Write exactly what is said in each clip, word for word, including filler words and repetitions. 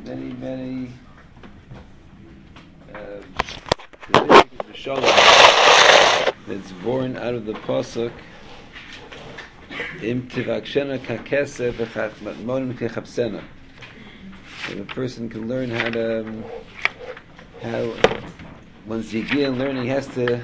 many, many uh, that's born out of the pasuk Im tivakshena kakesef v'chatmonim kechavsena. If a person can learn how to, um, how once Yigiyah in learning has to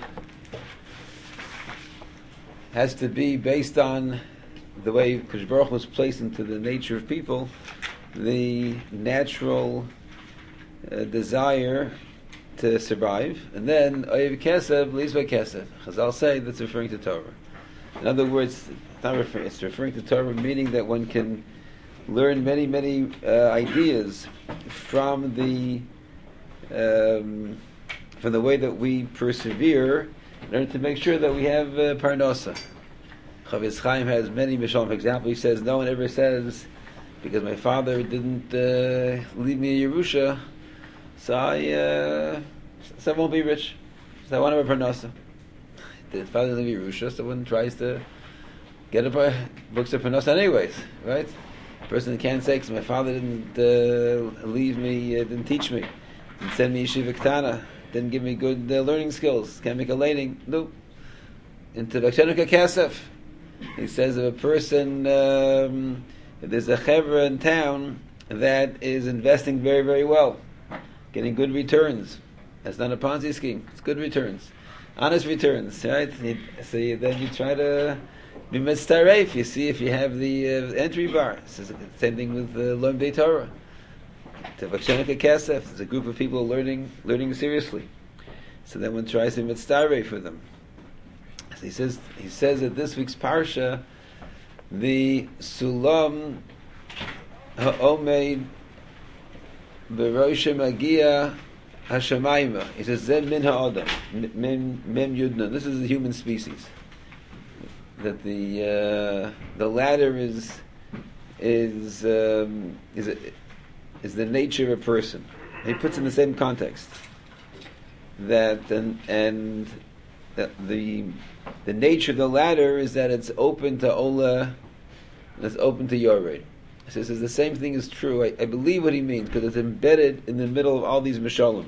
has to be based on the way Kadosh Baruch Hu was placed into the nature of people, the natural uh, desire to survive, and then Oyev Kesef, Lizva Kesef. Chazal say that's referring to Torah. In other words, it's not referring, it's referring to Torah, meaning that one can learn many, many uh, ideas from the um, from the way that we persevere in order to make sure that we have uh, parnasa. Chavetz Chaim has many mishalim. For example, he says, no one ever says, because my father didn't uh, leave me a Yerusha, so I, uh, so I won't be rich. So I want to have a parnasa. The father didn't leave Yerusha, so one tries to get a books of parnasa anyways, right? A person can't say, because my father didn't uh, leave me, uh, didn't teach me, didn't send me yeshiva ktana, didn't give me good uh, learning skills, can't make a laning, no. Into Vakshanuka Kasef. He says if a person, um, if there's a chevra in town that is investing very, very well, getting good returns. That's not a Ponzi scheme. It's good returns. Honest returns, right? So you, then you try to be mitzaref. You see if you have the uh, entry bar. It's the same thing with uh, Lom Beit Torah. Tevachshenika Kesef. There's a group of people learning learning seriously. So then one tries to be mitzaref for them. So he says he says that this week's parsha, the Sulam Ha'omeid B'Rosh Magia Hashemayma. He says Zen Min Ha'adam Mem Mem Yudna. This is the human species. That the uh, the ladder is is um, is a, is the nature of a person. He puts in the same context that and and the the, the nature of the ladder is that it's open to Ola, and it's open to Yored. So he says the same thing is true. I, I believe what he means because it's embedded in the middle of all these mishalim.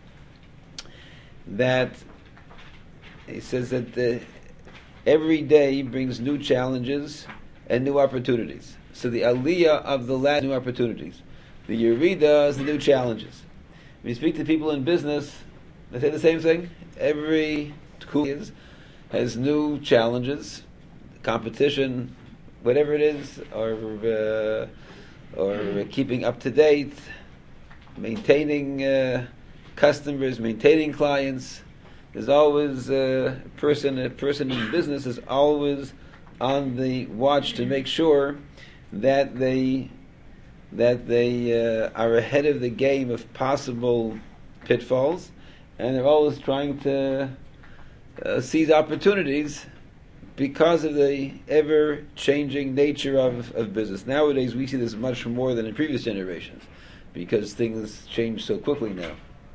That he says that the, every day brings new challenges and new opportunities. So the aliyah of the ladder, new opportunities. The yerida is the new challenges. When you speak to people in business, they say the same thing. Every tkuv has new challenges, competition, whatever it is, or uh, or keeping up to date, maintaining uh, customers, maintaining clients. There's always uh, a person. A person in business is always on the watch to make sure that they that they uh, are ahead of the game of possible pitfalls, and they're always trying to uh, seize opportunities because of the ever-changing nature of, of business. Nowadays, we see this much more than in previous generations because things change so quickly now.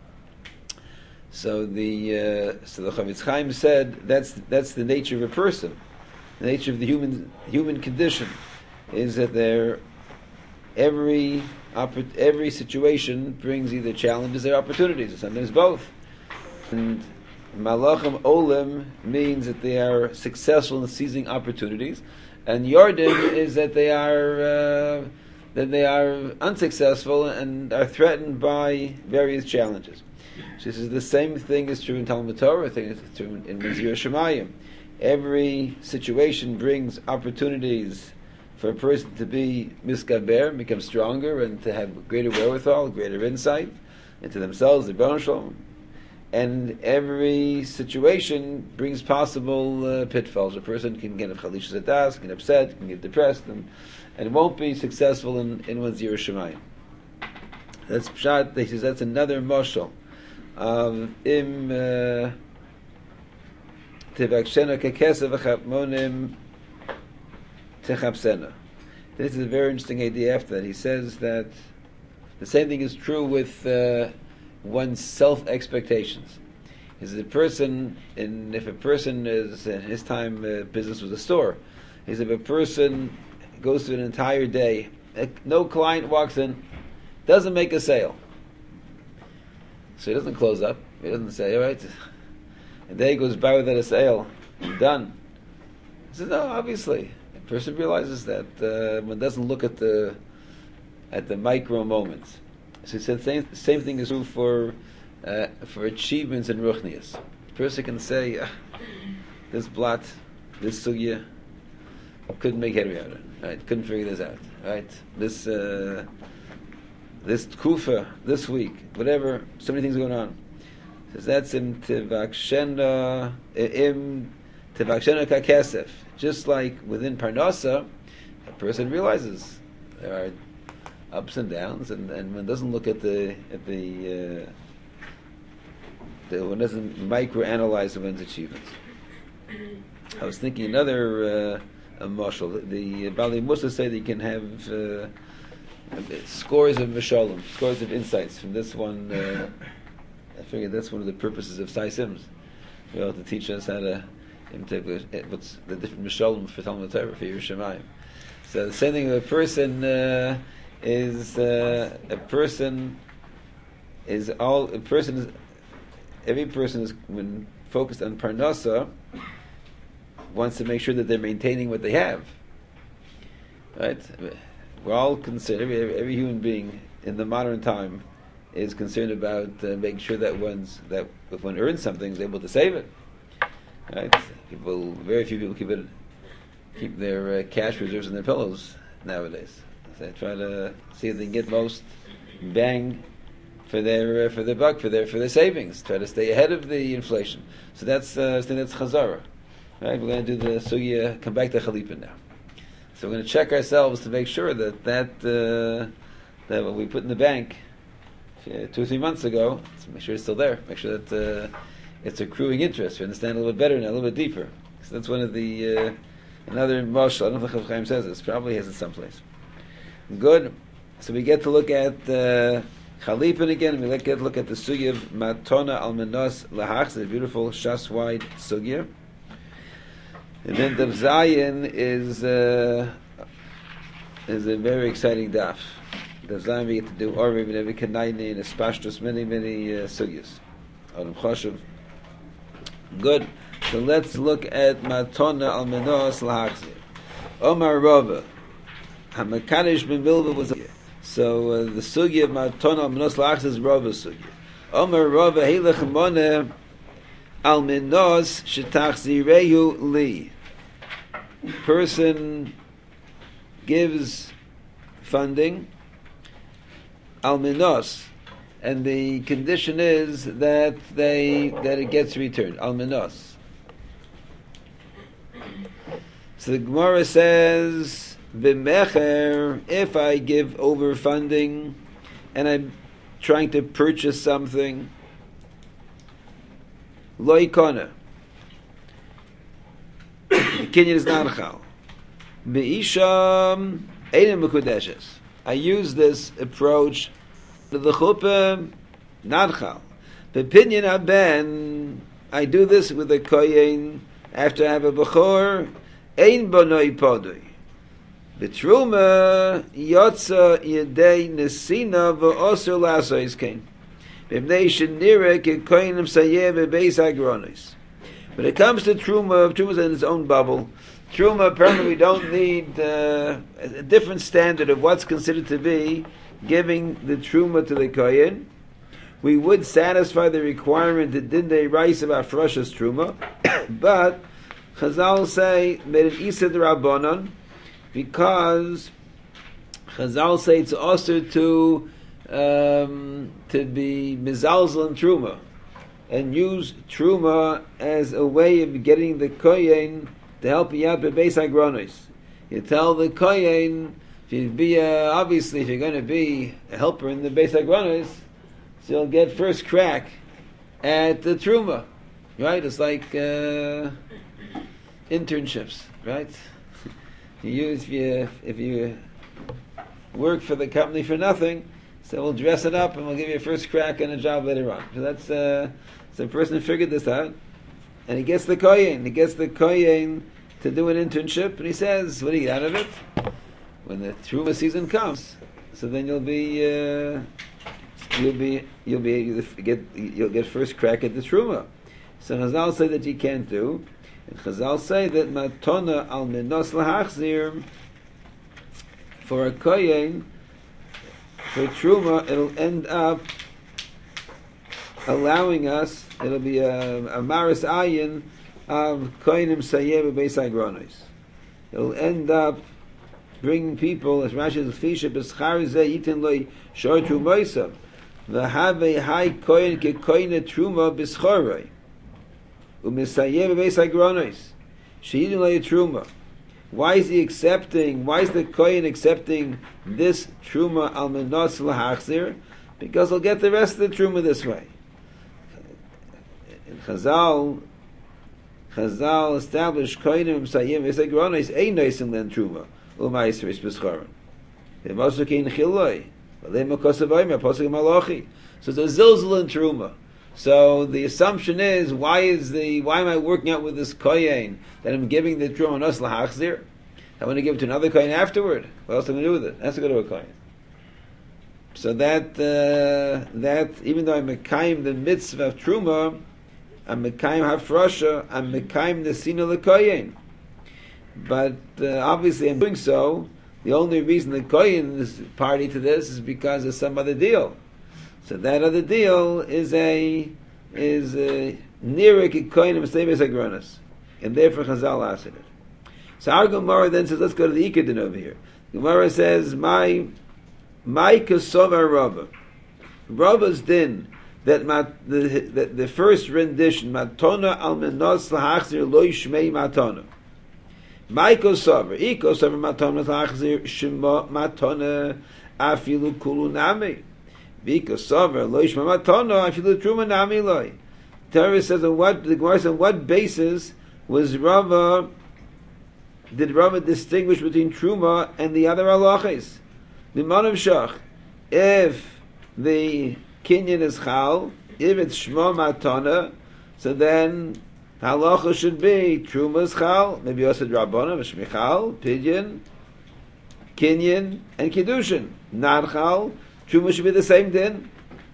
So the uh, so the Chavetz Chaim said that's that's the nature of a person. The nature of the human human condition is that there every every situation brings either challenges or opportunities, or sometimes both. And Malachim Olim means that they are successful in seizing opportunities, and Yardim is that they are uh, that they are unsuccessful and are threatened by various challenges. She says the same thing is true in Talmud Torah. I think it's true in Mizir Shemayim. Every situation brings opportunities for a person to be miskaber, become stronger, and to have greater wherewithal, greater insight into themselves, their Rebbeinu Shalom. And every situation brings possible uh, pitfalls. A person can get a chalish zadas, can get upset, can get depressed, and, and won't be successful in, in one's Yiras Shamayim. That's pshat. He says that's another mashal of im tivakshena kekesa v'chapmonim techapsena. This is a very interesting idea after that. He says that the same thing is true with uh, one's self-expectations. Is a person, and if a person is, in his time, uh, business was a store, is if a person goes through an entire day, no client walks in, doesn't make a sale. So he doesn't close up. He doesn't say, all right, a day goes by without a sale. Done. He says, no, obviously. A person realizes that uh, one doesn't look at the at the micro moments. So he said, same, same thing is true for uh, for achievements in Ruchnias. A person can say, ah, this blot, this sugya, couldn't make headway out of it. Right? Couldn't figure this out. Right? This uh, this kufa, this week, whatever, so many things going on. Says that's in tivakshena im tivakshena kakesef. Just like within Parnasa, a person realizes there are ups and downs, and, and one doesn't look at the at the, uh, the one doesn't microanalyze one's achievements. I was thinking another uh, a marshal. The Bali Musa say that you can have uh, scores of mishalim, scores of insights from this one. Uh, I figured that's one of the purposes of Sai Sims. You know, to teach us how to what's the different mishalim for Talmud Torah for Yerushalayim. So the same thing with a person uh, is uh, a person is all a person is every person is when focused on Parnasa wants to make sure that they're maintaining what they have. Right? We're all concerned. Every, every human being in the modern time is concerned about uh, making sure that one's that if one earns something, is able to save it. Right? People, very few people keep it, keep their uh, cash reserves in their pillows nowadays. So they try to see if they can get most bang for their uh, for their buck, for their for their savings. Try to stay ahead of the inflation. So that's uh, I think that's chazara. Right? We're going to do the sugya. Come back to Chalipa now. So we're going to check ourselves to make sure that that uh, that what we put in the bank uh, two or three months ago, so make sure it's still there. Make sure that uh, it's accruing interest. We understand a little bit better now, a little bit deeper. So that's one of the uh, another mashal. I don't know if Chav Chaim says this. Probably has it someplace. Good. So we get to look at uh, Chalipin again. We get to look at the sugya of Matona al Menos Lahach, the beautiful shas-wide sugya. And then the Zayin is uh, is a very exciting daf. The Zayin we get to do Orvi B'Nevi Kanayni and Espashtus, many, many uh, sugyas. Adam Choshev. Good. So let's look at Matona al Menos Lahachzir. Omar Rava. Hamakanish Ben Bilva was so uh, the sugya of Matona al Menos Lahachzir is Rava's sugya. Omar Rava Heilech Mona al Menos Shetachzirehu Li. Person gives funding al Menos, and the condition is that they that it gets returned al Menos. So the Gemara says, "B'mecher, if I give over funding and I'm trying to purchase something, lo ikona, the kinyan is not chal. Beisham einim mekudeshes. I use this approach to the chuppah, not chal. Bepinyan haben, I do this with a kohen after I have a bechor, ein bonoi podoi. Betruma yotza yedei nesina v'osur lasois kain. B'mnei shenira ke kohenim sayeh bebeis agronis. When it comes to truma, truma is in its own bubble. Truma, apparently we don't need uh, a different standard of what's considered to be giving the truma to the kohen. We would satisfy the requirement that dindei rice about frashas truma, but Chazal say made an isa d'Rabbanan because Chazal say it's also to um, to be mizalzel and truma and use truma as a way of getting the kohen to help you out with beis agronos. You tell the kohen, if you be a, obviously if you're going to be a helper in the beis agronos, so you'll get first crack at the truma, right? It's like uh, internships, right? You use if you if you work for the company for nothing, so we'll dress it up and we'll give you a first crack on a job later on. So that's uh, so the person figured this out. And he gets the kohen. He gets the kohen to do an internship, and he says, "What do you get out of it?" When the truma season comes, so then you'll be uh, you'll be you'll be able to get you'll get first crack at the truma. So Chazal say that you can't do. And Chazal say that matona al minos lahachzir for a kohen for truma it'll end up allowing us. It'll be a, a maris ayin of kohenim sayev beis agronos. It'll end up bringing people, as Rashi says, "Fisha b'schar zeh yitin loy shor trumoisa, v'havei hai kohen ke kohen truma b'schoroi, u'misayev beis agronos, sheyitin loy truma." Why is he accepting? Why is the kohen accepting this truma al menos lahachzir? Because he'll get the rest of the truma this way. In Chazal, Chazal established kohenim sayim v'sagronis ein noisim len truma u'ma'isris b'schorim. They also kein chiloi, but they makosavayim apostle malachi. So it's a zilzal in truma. So the assumption is, why is the why am I working out with this kohen that I'm giving the truma nos lahachzir? I want to give it to another kohen afterward. What else am I going to do with it? It has to go to a kohen. So that uh, that even though I'm mekayim the mitzvah of truma, I'm mekayim hafrasha, I'm mekayim the sina lekoyin. But uh, obviously I'm doing so. The only reason the koyin is party to this is because of some other deal. So that other deal is a is a nirek koyin mistaybes agronas, and therefore Chazal asked it. So our Gemara then says, let's go to the Ikadin over here. Gemara says, my my kasova Rava, Rava's din. That mat, the, the the first rendition matona al menos lahachzir lo yishmei matona. Maiko saver, iko saver matona lahachzir shema matona afilu kulu nami. Viko saver lo yishmei matona afilu truma nami loy. Torah says on what the Gemara says on what basis was Rava did Rava distinguish between truma and the other halachas? B'manav shach, if the Kinyan is chal. If it's shmo matana, so then halacha should be truma is chal. Maybe also drabbana v'shmichal, pidyon, kinyan, and kiddushin. Not chal. Truma should be the same din.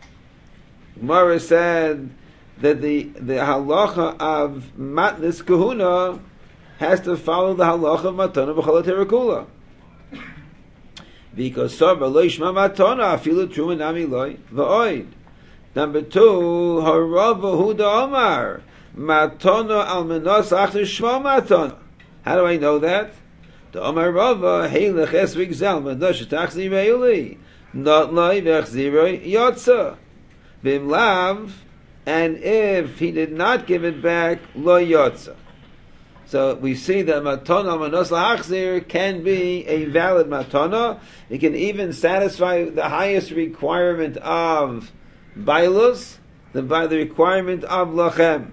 Gemara said that the the halacha of matnis kahuna has to follow the halacha of matana b'chol terakula. Because Sabra lo yishma matona afilu truma nami loy v'oid. Number two, harava huda omar matona al menos achter shma matona. How do I know that? The omar rava heilech esrik zal menos shetachzi veili not loy v'achziroi yotza bim lav, and if he did not give it back lo yotza. So we see that matona manos lahachzir can be a valid matona. It can even satisfy the highest requirement of bailus, the by the requirement of lachem.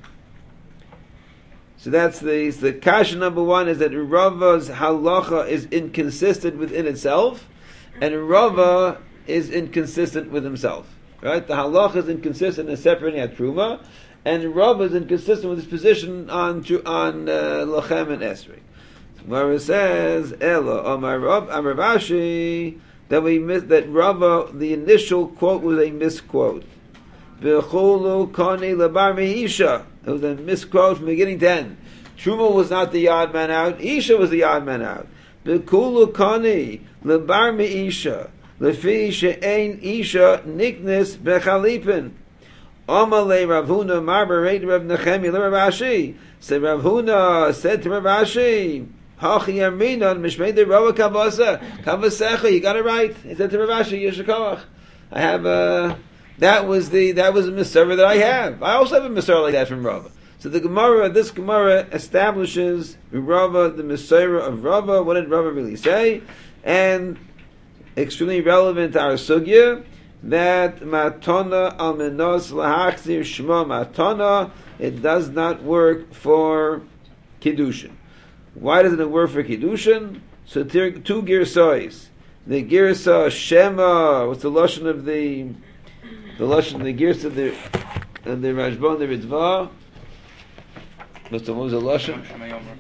So that's the the kasha number one is that Rava's halacha is inconsistent within itself, and Rava is inconsistent with himself. Right? The halacha is inconsistent in separating at truma. And Rav is inconsistent with his position on on uh, Lachem and Esrei. Where it says Ella Amar Rav Amar Rashi that we missed that Rava the initial quote was a misquote. Bechulu Kani Labar Meisha. It was a misquote from beginning to end. Truma was not the odd man out. Isha was the odd man out. Bechulu Kani Labar Meisha. Lefi she'ein Isha niknes bechalipin. Amalei Rav Huna Marbarate Rav Nechemi Rav Ashi. So Rav Huna said to Rav Ashi, Hachi Yaminon Mishmei de Rava Kavasa Kavasecha. You got it right. He said to Rav Ashi, Yeshakavach. I have a that was the that was a Miserva that I have. I also have a Miserva like that from Rava. So the Gemara, this Gemara establishes Rava, the Miserva of Rava. What did Rava really say? And extremely relevant to our sugya, that matana al menos lahachzir shma matana, it does not work for kiddushin. Why doesn't it work for kiddushin? So two girsois. The girsa shema. What's the lashon of the the lashon the girsa of the of the Rashbon the Ritva? What's the what was the lashon?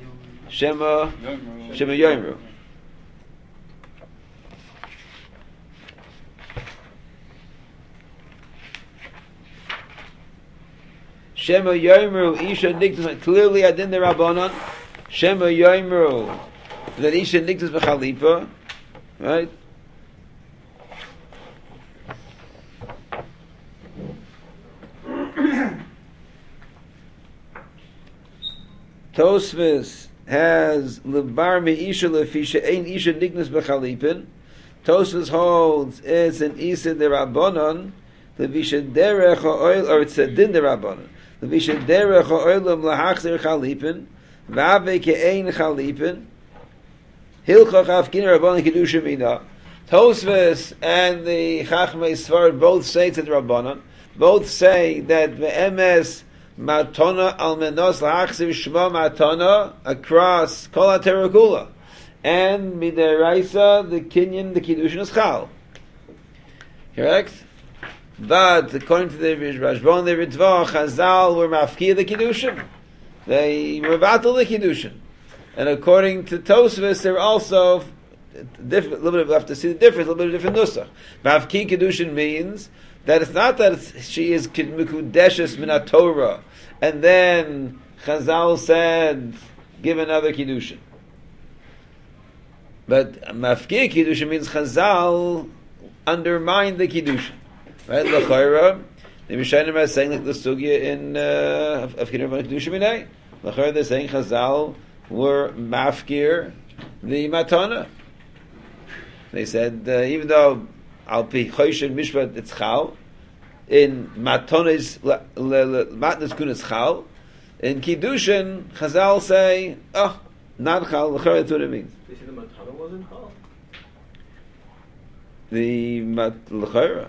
Shema Shema Yomru. Shema Yoimru Isha Niktas. Clearly, Adin the Rabbanon. Shema Yoimru that Isha Niktas b'Chalipa, right? Tosfos has lebar meisha lefisha ein isha dignas b'chalipin. Tosfos holds it's an isa derabanan levisha derech ha'oil, or it's a din derabanan levisha derech ha'oilam lahachzer chalipin v'ave ke'ein chalipin hilchach afkin rabbanan kedusha mina. Tosfos and the Chachmei Sfard both say to the Rabbanan, both say that the M S matona al menos lahachziv shma matona across kol haterakula, and midiraisa the kinyan the kiddushin is chal. Correct. But according to the Rashbon, the Ritva, Chazal were mafkia the kiddushin. They were vatal the kiddushin, and according to Tosfos, they're also different. A little bit, we have to see the difference. A little bit of different nusach. Mafki kiddushin means that it's not that it's, she is mikudeshes min Torah, and then Chazal said, give another kiddushin. But mafki kiddushin means Chazal undermined the kiddushin. Right? L'chayra, the Mishnayim are saying like the sugya in uh, of of kiddushin minay. L'chayra, they're saying Chazal were mafkir the matana. They said uh, even though al pi chosh and mishpat it's chal, in matonis matnas kun is chal, in kiddushin Chazal say oh not chal. L'chayra, that's what it means. They say the matana wasn't chal. The mat l'chayra.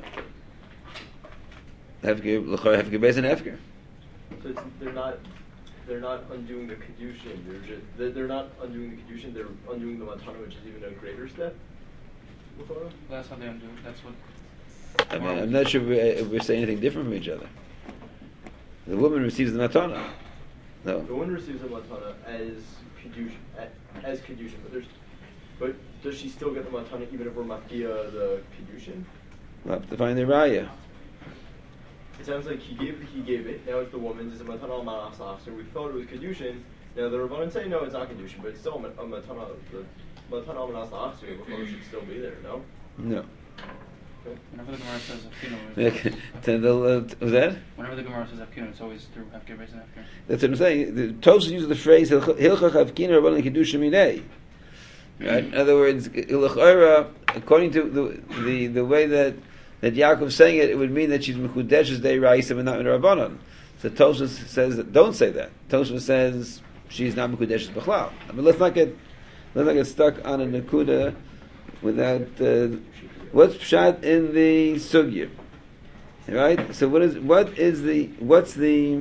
Hefker, l'chayra, hefker beis and hefker. So it's, they're not, they're not undoing the kedushin. They're just, they're, they're not undoing the kedushin. They're undoing the matana, which is even a greater step. That's how they undo. That's what. I mean, I'm not sure if we, if we say anything different from each other. The woman receives the matana. No. The woman receives the matana as kedushin, as kedushin, but there's, but does she still get the matana even if we're mafkia the kedushin? We'll have to find the raya. It sounds like he gave he gave it. Now it's the woman's. It's a matana al manas so we thought it was kedushin. Now the Rabbanan say no, it's not kedushin, but it's still a, a matana. The matana al manas so the chol should still be there. No. No. Okay. Whenever the Gemara says Afkinu, Okay. Was that? whenever the Gemara says Afkinu, it's always through Hefker Beis and Hefker. That's what I'm saying. The Tosfos uses the phrase "Hilchach Avkin Rabbanan Kedusha Minei." Right. In other words, l'chayra, according to the the the way that that Yaakov's saying it, it would mean that she's mekudeshes day Raisa but not in Rabbanan. So Tosfos says that, don't say that. Tosfos says she's not mekudeshes b'chlal. I mean, let's not get let's not get stuck on a nekuda without uh, what's pshat in the sugya, right? So what is what is the what's the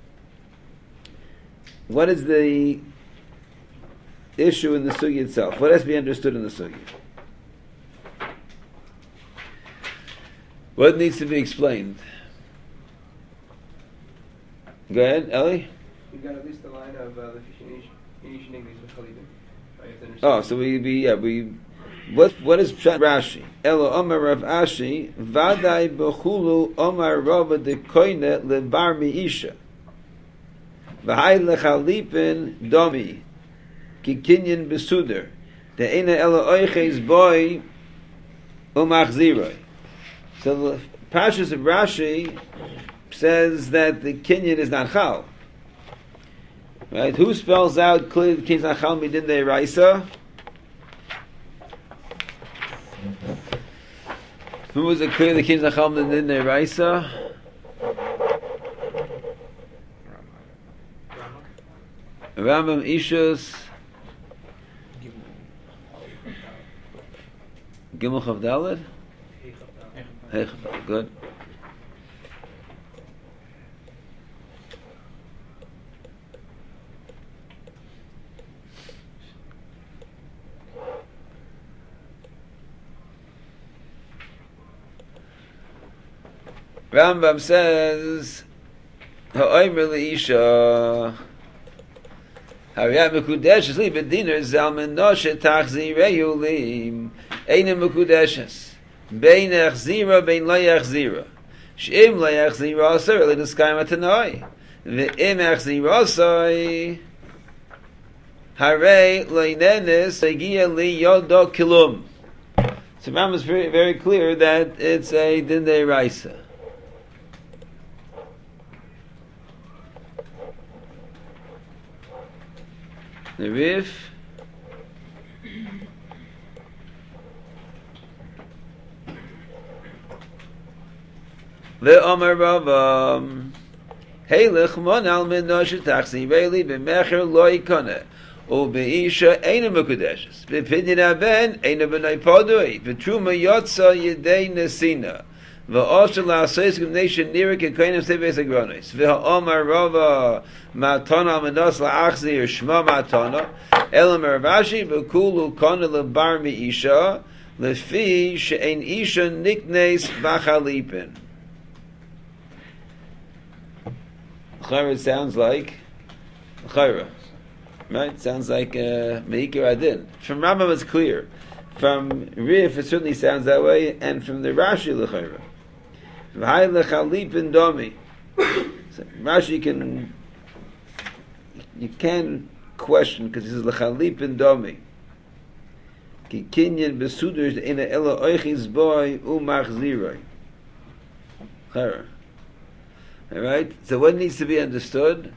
what is the issue in the sugya itself? What has to be understood in the sugya? What needs to be explained? Go ahead, Ellie. You got at least the line of uh, the Inish English with Khalidin. Oh, so we be yeah we. What what is Pshat Rashi? Elo Omar Rav Ashi Vadai Bechulu Omar Rava de Koine Lebar Miisha V'hai Lechalipin Domi Kikinyan Besuder De Ena Elo Oiches Boy Umachziroi. So the Pashas of Rashi says that the Kinyan is not Chal. Right? Who spells out clearly the Kinyan is not Chal Midin De Raisa? Who was it clear the Kinyan is not Chal Midin De Raisa? Rambam Ishus Gimel Chav Daled? Hey, good. Rambam says, "Ha'omer leisha hariyat mekudeshes li bediner zalmen noshe tachzireyu lim eine mekudeshes." Bein echzira, bein lo echzira. She'im lo echzira, aser le niskayim atanoi. Ve'im achzirosai Hare leinenis egia li yodo kilum. So Rambam is very, very clear that it's a din deiraisa. The Rif Ve'omer Rava Heilech mon al min noshe tachsi veili b'mecher lo yikone u'be'isha eina mekudeshes b'pidyin aben eina b'nai podui b'truma yotza yedei nesina v'osher la'aseis g'mnation nira k'koinim seves agronis v'ha'omar Rava matona al minos la'achzir shma matona elam Ravashi v'kulu kona l'bar mi'isha lefi she'ein isha niknes b'chalipin. Chayra sounds like Chayra, right? Sounds like Meikir Adin. From Rambam it's clear. From Rif it certainly sounds that way, and from the Rashi L'Chayra. V'hai L'Chalipin Domi. So Rashi can you can question because this is L'Chalipin Domi. Ki kinyan besuders ina ela oichis boy umachziroi. Chayra. All right. So what needs to be understood?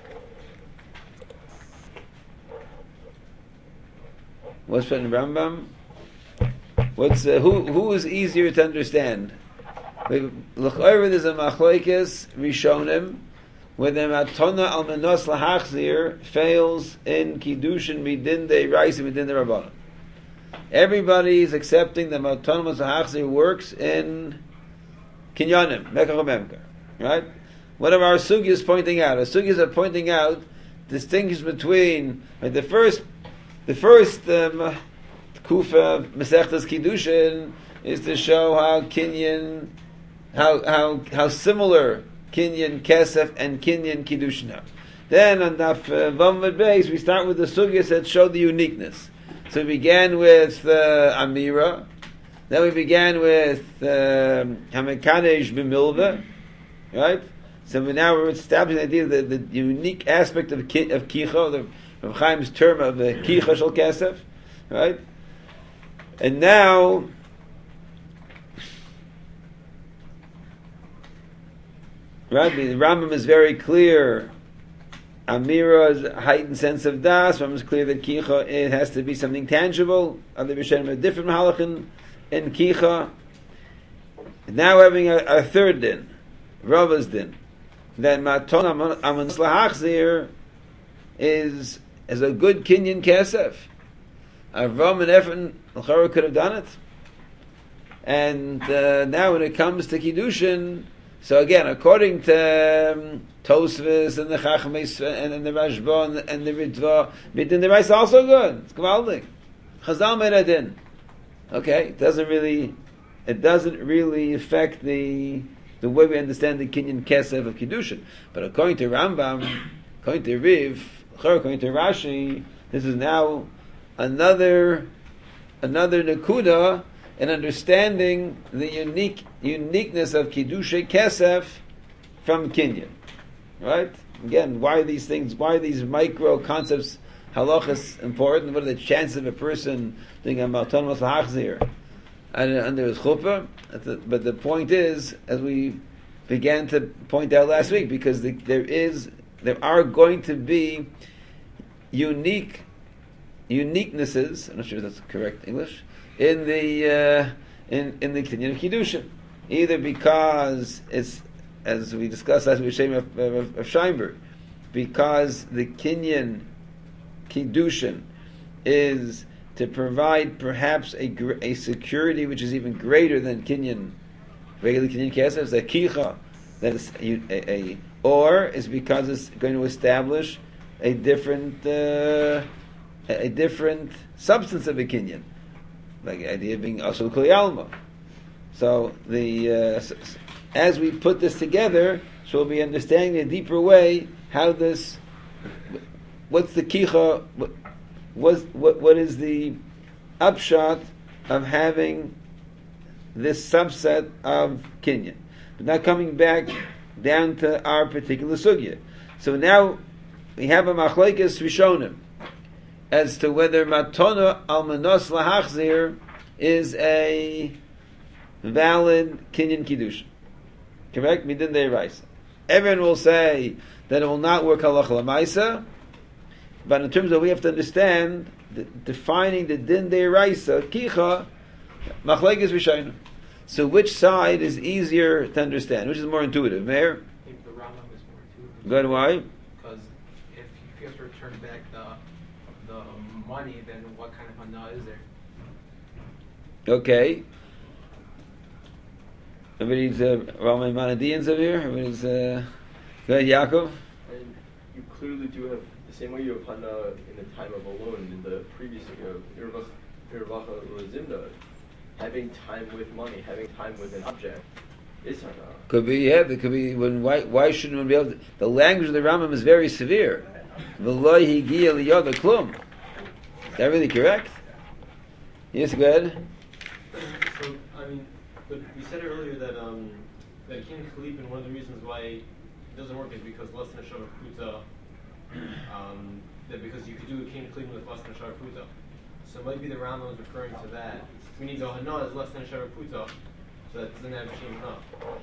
What's from Rambam? What's uh, who? Who is easier to understand? L'chayra there's a machlokes rishonim where the matona al menos lahachzir fails in kiddushin midin de rice midin de rabbanon. Everybody is accepting that matona lahachzir works in kinyanim mekach memkar, right? One of our sugis is pointing out. Our sugis are pointing out distinction between like the first, the first um, kufa mesechtas kiddushin is to show how kinyan, how how how similar kinyan kesef and kinyan kiddushin are. Then on daf vamvad base we start with the sugis that show the uniqueness. So we began with uh, Amira, then we began with Hamikadesh um, b'milva, right? So now we're establishing the idea that the, the unique aspect of ki, of kicha, the Rav Chaim's term of the kicha shel kesef, right? And now, right? The Rambam is very clear. Amira's heightened sense of das. Rambam is clear that kicha it has to be something tangible. Other Rishonim are different mahalachim in kicha. And now we're having a, a third din, Rava's din. That maton amanos lahachzir is is a good kinyan kesef. Avram and Ephron l'chara could have done it, and uh, now when it comes to kiddushin, so again according to um, Tosfos and the Chachmes and, and the Rashba and, and the Ritva, midin the rice also good. It's gewaldig. Chazal made a din. Okay, it doesn't really, it doesn't really affect the. the way we understand the kinyan kesef of kiddushin. But according to Rambam, according to Riv, according to Rashi, this is now another another nakuda in understanding the unique uniqueness of kiddushay kesef from kinyan. Right? Again, why are these things? Why are these micro concepts halachas important? What are the chances of a person doing a maton mas hachzir under his chuppah? But the point is, as we began to point out last week, because the, there is, there are going to be unique uniquenesses. I'm not sure if that's correct English in the uh, in in the kinyan of kiddushin, either because it's, as we discussed last week, Shem of, of, of Scheinberg, because the kinyan kiddushin is to provide perhaps a, a security which is even greater than kinyan, regular kinyan kesef, that kicha, that is a, a, a, or is because it's going to establish a different uh, a different substance of a kinyan, like the idea of being asul kli alma. So the uh, as we put this together, so we'll be understanding in a deeper way how this, what's the kicha, what, What's, what what is the upshot of having this subset of kinyan? But now coming back down to our particular sugya. So now we have a machlokes rishonim as to whether matona almanos lahachzir is a valid kinyan kiddushin. Correct? Midin deiraisa. Everyone will say that it will not work halacha lamaisa, but in terms of we have to understand the, defining the din deiraisa kicha machlokes rishonim. So which side is easier to understand? Which is more intuitive? Meir? I think the Rambam is more intuitive. Good. Why? Because if you have to return back the the money, then what kind of hana is there? Okay. Everybody's uh, Rambam Manadians over here. Everybody's uh, go ahead, Yaakov. And you clearly do have the same way you have hana in the time of alone in the previous Irvacha Zimna. Having time with money, having time with an object, is hana. Could be, yeah. There could be. When why? Why shouldn't one be able to? The language of the Rambam is very severe. V'lo higia liyada klum. Is that really correct? Yes, go ahead. So, I mean, but we said earlier that um, that King Khalif, and one of the reasons why it doesn't work is because less than a Shavah Pruta, um, that because you could do a King Khalif with less than a Shavah Pruta. So maybe the Rambam is referring to that. We need the Hana is less than a Shavah Pruta, so that doesn't have Shem Hana.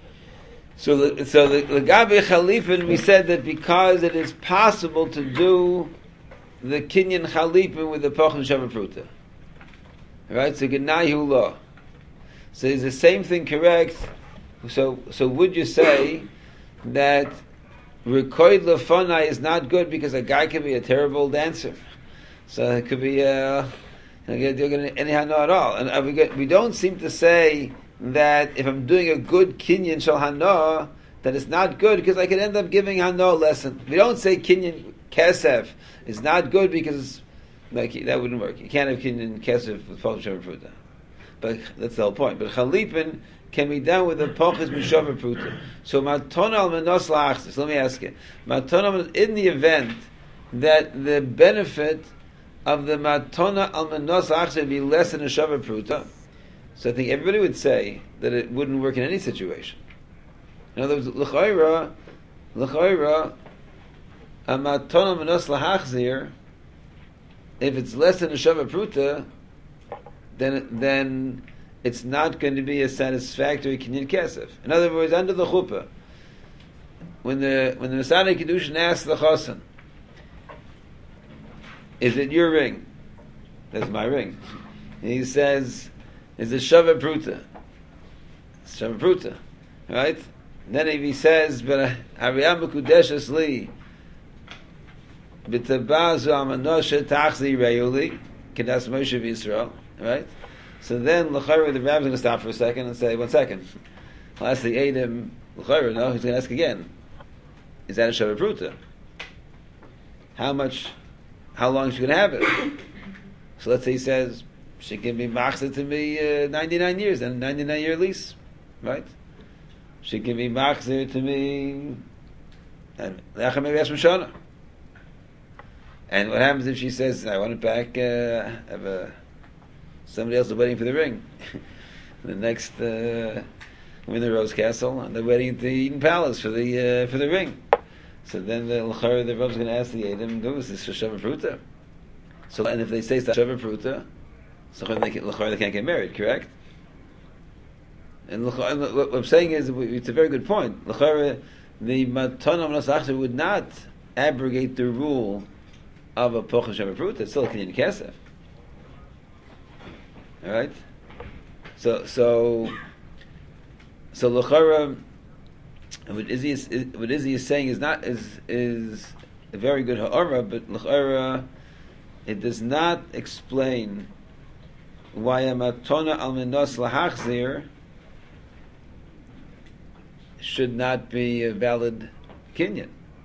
So, the, so the Gabi Chalipin, we said that because it is possible to do the Kinyan Chalipin with the Pochen Shavah Pruta. Right? So, G'nayu law. So, is the same thing correct? So, so would you say that Rekoid Lefana is not good because a guy could be a terrible dancer? So, it could be a. You're going to any hana at all, and we, get, we don't seem to say that if I'm doing a good kinyan shel hana, that it's not good because I could end up giving hana a lesson. We don't say kinyan kesef is not good because like that wouldn't work. You can't have kinyan kesef with pochus shavar pruta, but that's the whole point. But chalipin can be done with a pochus mishavar pruta. So matona al menos la'achzis. Let me ask you, matona in the event that the benefit of the matona al menos achzer be less than a shavah pruta, so I think everybody would say that it wouldn't work in any situation. In other words, l'chayra, l'chayra, a matona al menos lahachzir, if it's less than a shavah pruta, then then it's not going to be a satisfactory kinyan kesef. In other words, under the chuppah, when the when the Masada Kiddushin asks the chosan, is it your ring? That's my ring. And he says, is it Shavah Pruta? It's Shavah Pruta. Right? And then if he says, but Hariyam Mekudeshes Li, B'tabazu Amanosha Tachzi Reyuli, Kedas Moshe Yisrael. Right? So then, L'chayra, the rabbi's going to stop for a second and say, one second. I'll ask the Adam, L'chayra, no, he's going to ask again. Is that a Shavah Pruta? How much... How long is she going to have it? So let's say he says, she can be machzir to me uh, ninety-nine years, and a ninety-nine year lease. Right? She can be machzir to me, and maybe ask Mishana. And what happens if she says, I want it back, uh, have a, somebody else is waiting for the ring? The next, uh, I'm in the Rose Castle, and they're waiting at the Eden Palace for the, uh, for the ring. So then the l'chara, the Rebbe's going to ask the Edom, "No, is this for Shavah Pruta?" So, and if they say it's Shavah Pruta, so they can, l'chara, they can't get married, correct? And l'chara, what I'm saying is, it's a very good point. L'chara, the matana manas achzer would not abrogate the rule of a pochus Shavah Pruta. It's still a kinyan kesef. All right. So, so, so l'chara. What Izzy is, what Izzy is saying is not is is a very good ha'ara, but l'chara it does not explain why a matona al menos lahachzir should not be a valid kinyan.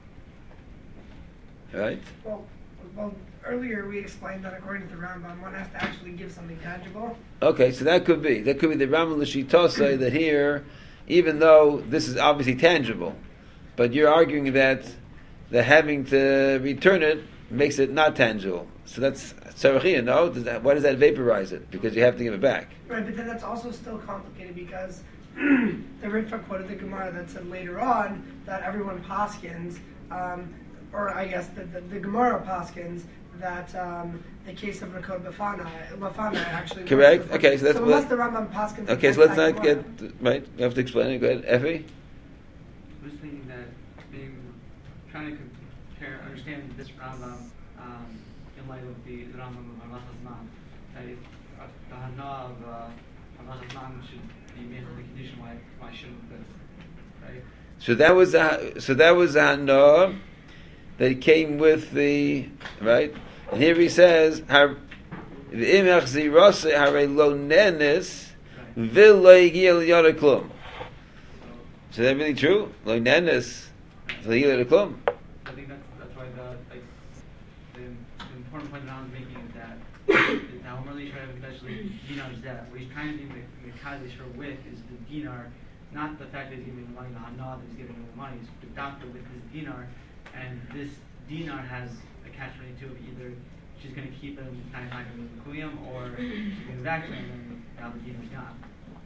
Right? Well, well, earlier we explained that according to the Rambam, one has to actually give something tangible. Okay, so that could be that could be the Rambam l'shita say that here. Even though this is obviously tangible, but you're arguing that the having to return it makes it not tangible. So that's tzarechiyah, no? Does that, why does that vaporize it? Because you have to give it back. Right, but then that's also still complicated because the Ritva quoted the Gemara that said later on that everyone paskins um, or I guess the the, the Gemara paskins that um, the case of Rakod Bafana, Lafana actually. Correct. works. Okay, so that's so what- unless the Rambam paskins. Okay, so let's against not that get right. You have to explain it. Go ahead, Effie. I was thinking that being trying to compare, understand this Rambam um, in light of the, the Rambam of Hamachas Man, that if uh, the Hana of uh, Hamachas Man should be made of the condition, why why shouldn't this, right? So that was a, so that was a hana that came with the right. And here he says, "Har v'imach zirase hare lo nenes v'lo yigia l'yada klum." So is that really true? Lo nenes v'lo yigia l'yada klum. I think that's that's why the like the, the important point that I'm making is that is now I'm really trying to especially dinar is that what he's trying to do the, the kaddish for with is the dinar, not the fact that he's giving the money, the hana that he's giving him the money, he's the doctor with his dinar, and this dinar has a catch twenty-two of either she's going to keep him nine times in the kuyam or she's going to back him and now the dinar's gone.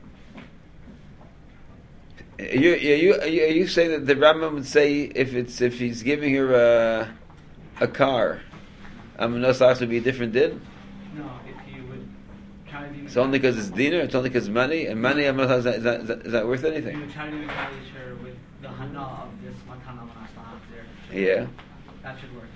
You, you, you, you say that the Rambam would say if it's if he's giving her a a car, Amenosach would be a different din. No, if you would try to do It's only because it's dinner. It's only because it's money, and money Amenosach is not, is, not, is, not, is not worth you anything. would try to do the kaddish her with the hana of this matana manasah there. Yeah. That should work.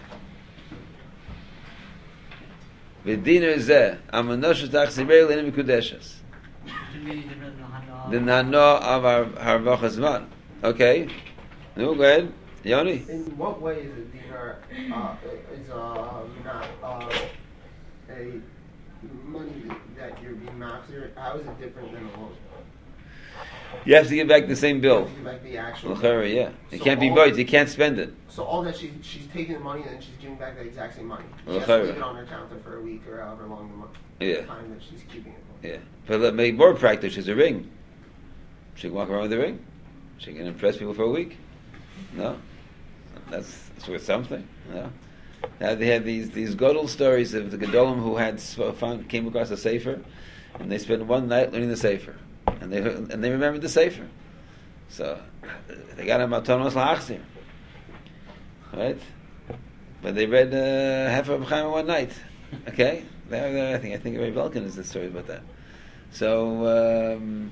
V'diner zeh Amenosach tachzirei lenim mikudeshes. It shouldn't be any different than the hana. The nano of our harvachas man. Okay. No, go ahead, Yoni. In what way is a dinar uh, is uh, not uh, a money that you're being master? How is it different than a loan? You have to give back the same You bill. have to give back the actual. L'chara, yeah. It So can't be all- both. You can't spend it. So all that she's she's taking the money and then she's giving back the exact same money. She Well, has to leave chayra. it on her counter for a week or however long the month Yeah. time that she's keeping it for. Yeah. But let make more practice. She's a ring. She can walk around with a ring. She can impress people for a week. No, that's, that's worth something. No. Now they had these these Godel stories of the Gedolim who had sv- found came across a sefer, and they spent one night learning the sefer, and they and they remembered the sefer. So they got a matonos la'achzir, right? But they read uh, half of Chaim in one night. Okay, they, I think I think Ray Belkin is the story about that. So um,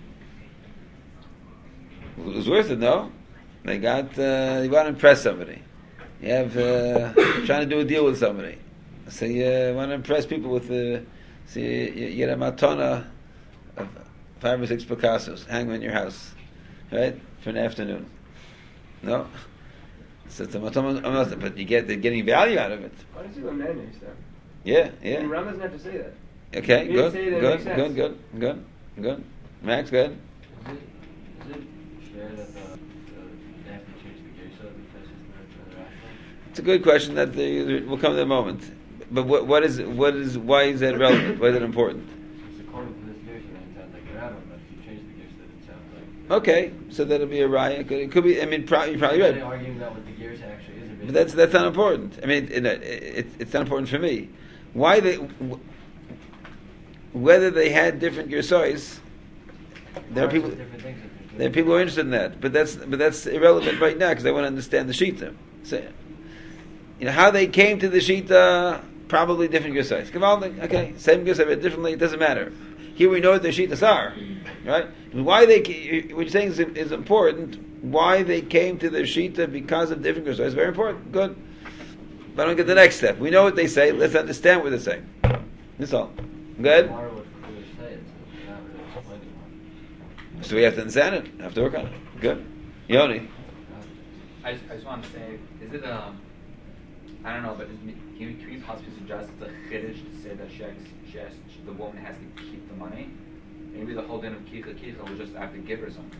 it was worth it, no? They got uh, you want to impress somebody. You have uh, trying to do a deal with somebody. So you uh, want to impress people with the. Uh, so you, you get a matona of five or six Picassos, hang them in your house, right, for an afternoon. No, so it's a matona, but you get they're getting value out of it. Why does he go mayonnaise though? Yeah, yeah. And Ram doesn't have to say that. Okay, He good, didn't say that it good, makes sense. good, good, good, good. Max, good. Is it, is it fair that the, the, they have to change the gear so because it's not another aspect? It's a good question that they, will come in a moment. But what, what is what is why is that relevant? Why is that important? Because according to this gear set, it sounds like you're out of it, but if you change the gear set, it sounds like... Okay, so that'll be a riot. It could, it could be. I mean, pro, you're probably Are they right. arguing that with the gears actually is a bit... But that's that's not important. I mean, it, it, it, it's not important for me. Why they, whether they had different gersois, there are people. Different things that they're doing. There are people who are interested in that, but that's but that's irrelevant right now because they want to understand the shita. So, you know how they came to the shita, probably different gersois. Gavaldik, okay, same gersois, but differently. It doesn't matter. Here we know what the shitas are, right? And why they ca- what you're saying is, is important. Why they came to the shita because of different gersois is very important. Good. But I don't get the next step. We know what they say. Let's understand what they're saying. That's all. Good. Tomorrow would clearly say it, so you're not really explaining much. So we have to understand it. Have to work on it. Good. Yoni. I just, I just want to say, is it um, I don't know, but is, can we, can we possibly suggest it's a chiddush to say that she has, she has, the woman has to keep the money? Maybe the whole din of kicha kicha will just have to give her something.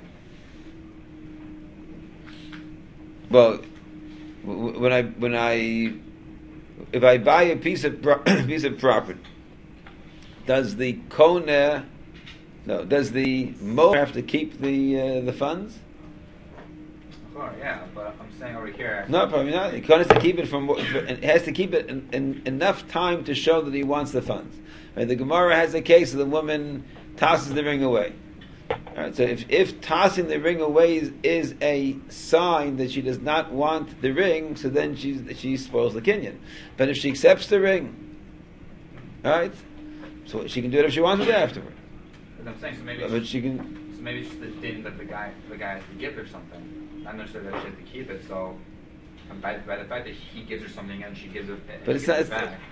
Well, w- when I when I if I buy a piece of pro- piece of property, does the kona no does the mo have to keep the uh, the funds? Sure, yeah, but I'm saying over here. No, probably not. The kona has to keep it from. It has to keep it in, in, enough time to show that he wants the funds. Right? The Gemara has a case of the woman tosses the ring away. Alright, so if, if tossing the ring away is, is a sign that she does not want the ring, so then she's, she spoils the kinyan. But if she accepts the ring, alright, so she can do it if she wants it afterward. But I'm saying, so maybe, But it's, she can, so maybe it's just the din that the guy the guy has to give her something. Not necessarily that she has to keep it. So and by, by the fact that he gives her something and she gives it, and But she it's gives not- it back.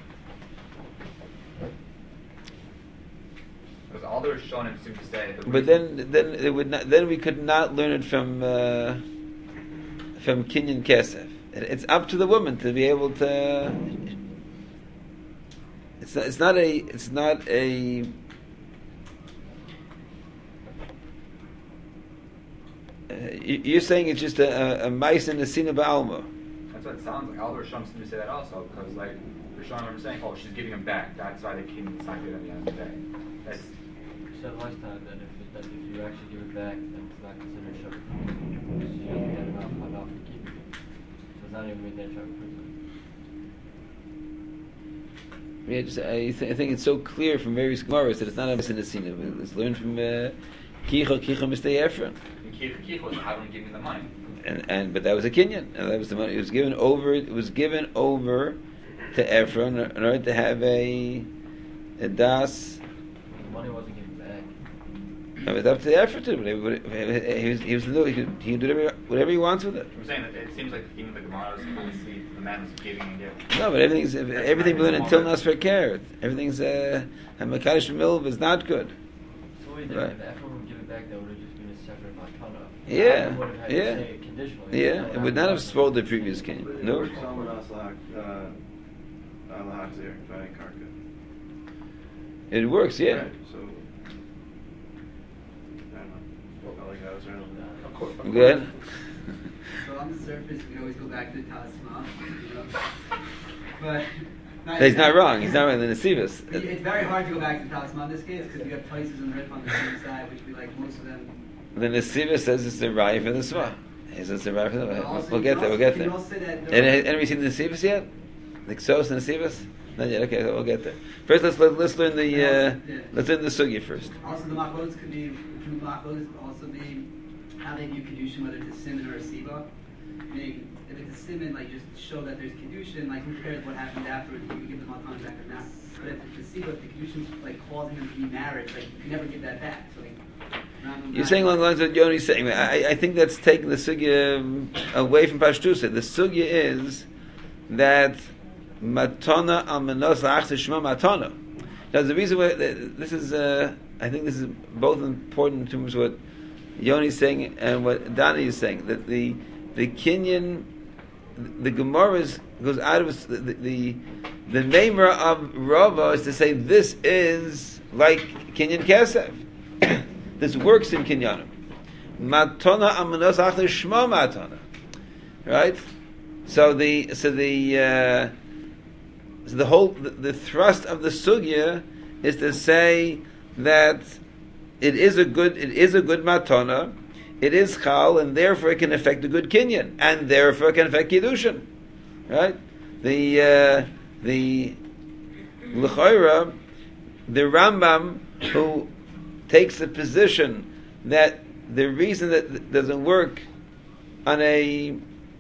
Because all the Rishonim seem to say. The but then then it would not, then we could not learn it from uh, from kinyan kesef. It- It's up to the woman to be able to. It's not, it's not a it's not a. Uh, you- you're saying it's just a, a, a mice and a sina ba'alma. That's what it sounds like. All the Rishonim seem to say that also, because like the Rishonim are saying, oh, she's giving him back. That's why the king is not good at the end of the day. That's We said last time that if, it, that if you actually give it back, then it's not considered shakar. She doesn't get enough enough to keep it. So it's not even made that shakar. Yeah, just, I, th- I think it's so clear from various gemaras that it's not a mice and a sina. It's learned from kicha kicha mistay Ephron. Kich was how do you give me the money? And and but that was a kinyan, and that was the money. It was given over. It was given over to Ephron in order to have a a das. The money wasn't given back. It was up to the Ephron to. But he was he was he could he could do whatever, whatever he wants with it. I'm saying that it seems like even the Gemara is obviously the man is giving and giving. No, but everything's everything we learn until Nasfer Care. Everything's uh, Hamakadosh Milv is not good. So wait, Right. if everyone would give it back, that would have just been a separate matana. Yeah, Would have had yeah. to say it conditionally. Yeah, it would not have spoiled the previous king. But it No. works on Manas Lahak- uh, uh, Lahakzir by Karka. It works, yeah. Right, so, I don't know. Felt like I was around. Of course. Go ahead. So on the surface, we always go back to the Tasma, you know. But He's not wrong. He's not wrong. The Nesivus. It's very hard to go back to the Tasma in this case because we have places in Rif on the same side, which we like most of them. The Nesivus says it's the raya for the Sva. He says it's the raya for the But Sva. also, We'll you get can there. We'll also- get can there. you also say that And there- have we seen the Nesivus yet? The Ksos and Nesivus? Not yet. Okay, we'll get there. First, let's let, let's learn the uh, let's learn the sugya first. Also, the machlokas could be, from the machlokas could also be how they view kedushin, whether it's a simon or a siba. Meaning, if it's a simon, like just show that there's kedushin, like who cares what happens afterwards? You can give them matan back or not. But if it's a siba, if the kedushin's like causing them to be married, like you can never give that back. So like, not- You're saying along the lines of what Yoni's saying. I, I think that's taking the sugya um, away from Pashtusa. The sugya is that matana al menos la'achzer shema matana. Now, the reason why this is, uh, I think this is both important in terms of what Yoni's saying and what Dani is saying. That the the Kinyan, the Gemara goes out of the the the namer of Rava is to say this is like Kinyan Kesef. This works in Kinyanim. Matana amanos achter shma matana, right? So the so the uh, so the whole the, the thrust of the sugya is to say that it is a good it is a good matana, it is chal, and therefore it can affect a good kinyan, and therefore it can affect kiddushin, right? The uh, the l'chayra, the Rambam who takes the position that the reason that it doesn't work on a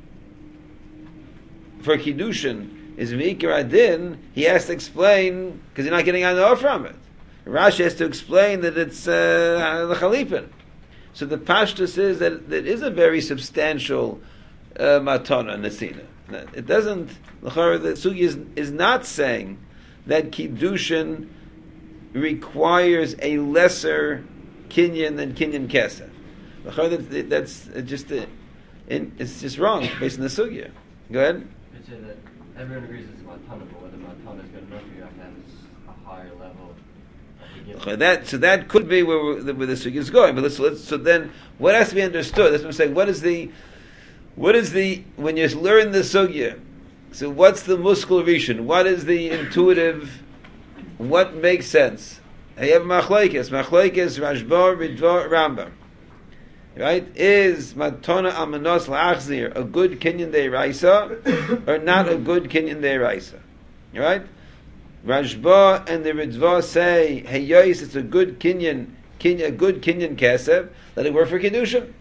for kiddushin is mikra adin, he has to explain because you're not getting an off from it. Rashi has to explain that it's uh, the chalipin. So the pashtus is that, that it is a very substantial uh, matana nesina. It doesn't. The sugi is, is not saying that kiddushin requires a lesser kinyan than kinyan kesef. That's, that's just a, it's just wrong based on the sugya. Go ahead. I'd say that everyone agrees it's matana, but whether matana is good enough, you have to have a higher level. Okay, that so that could be where, we're, where the sugya is going. But let's, let's so then what has to be understood? That's what I'm saying. What is the what is the when you learn the sugya? So what's the muskul rishon? What is the intuitive? What makes sense? You have machlekes, machlekes, Rashba, Ridva, Rambam. Right? Is matona amanos la'achzir a good kinyan deiraisa or not a good kinyan deiraisa? Right? Rashba and the Ridva say, hey yois, it's a good kinyan kinyan, a good kinyan kesef, let it work for Kiddushin.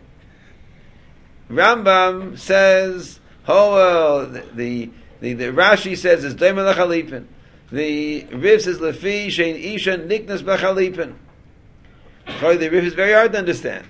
Rambam says, oh, well, the, the, the, the Rashi says, it's Doimel Lechalipin. The Riv says, Lefi, Shein Isha, Niknas B'Chalipin. The Riv is very hard to understand.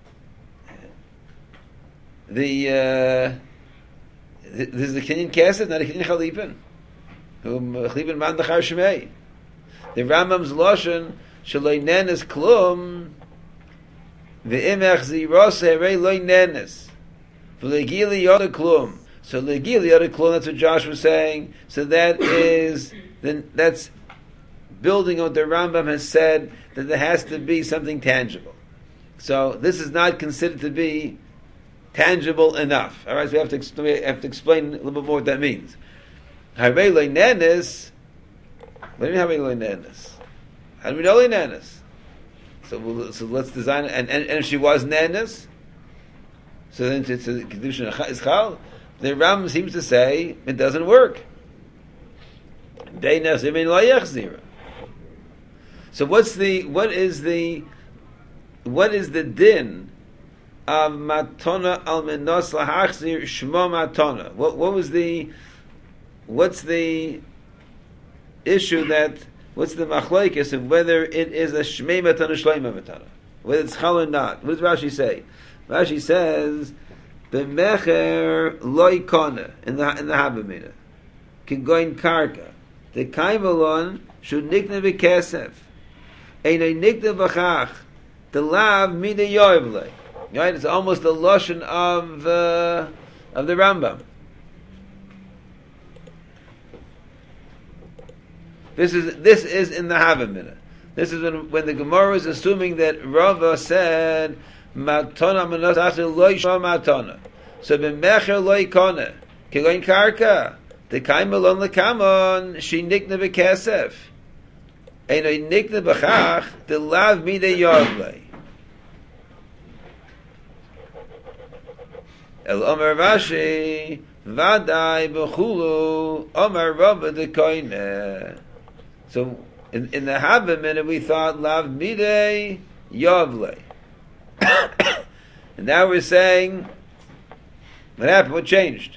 The, uh, this is the kinyan kesef, not a kinyan Chalipin. Whom Chalipin man dachar shmei. The Rambam's lashon shaloi nenes klum ve'imech zirose rei loi nenes v'legili yoda klum. So legili yoda klum. That's what Josh was saying. So that is then that's building on what the Rambam has said, that there has to be something tangible. So this is not considered to be tangible enough. All right, so we have to we have to explain a little bit more what that means. Harei loi nenes. What do you mean having loy nenes? How do we know loy nenes? So, we'll, so let's design it. And, and, and if she was nenes, so then it's a kedushin is chal. The Ram seems to say it doesn't work. Deines imin lo yachzira. So what's the what is the what is the din of matona al menos lahachzir shmo matona? What what was the what's the issue that what's the machlokes of whether it is a shmei matana shleima matana, whether it's chal or not? What does Rashi say? Rashi says b'mecher loy kona in the in the habamina kigoin karka the kaimalon should nikna b'kesef einay nikna b'chach the lav mida yoivle. Right, it's almost the lashon of uh, of the Rambam. This is this is in the Havamina. This is when, when the Gemara is assuming that Rava said matona manos after loy shma matona. So b'mecher loy kona kegoin karka the kaimalon lekamon she nikna b'kesef einay nikna b'chach the lav mida yovlei. El Omer Rashi vadai b'chulu Omer Rava de koine. So in, in the Haba minute we thought lav midei yovle, and now we're saying what happened? What changed?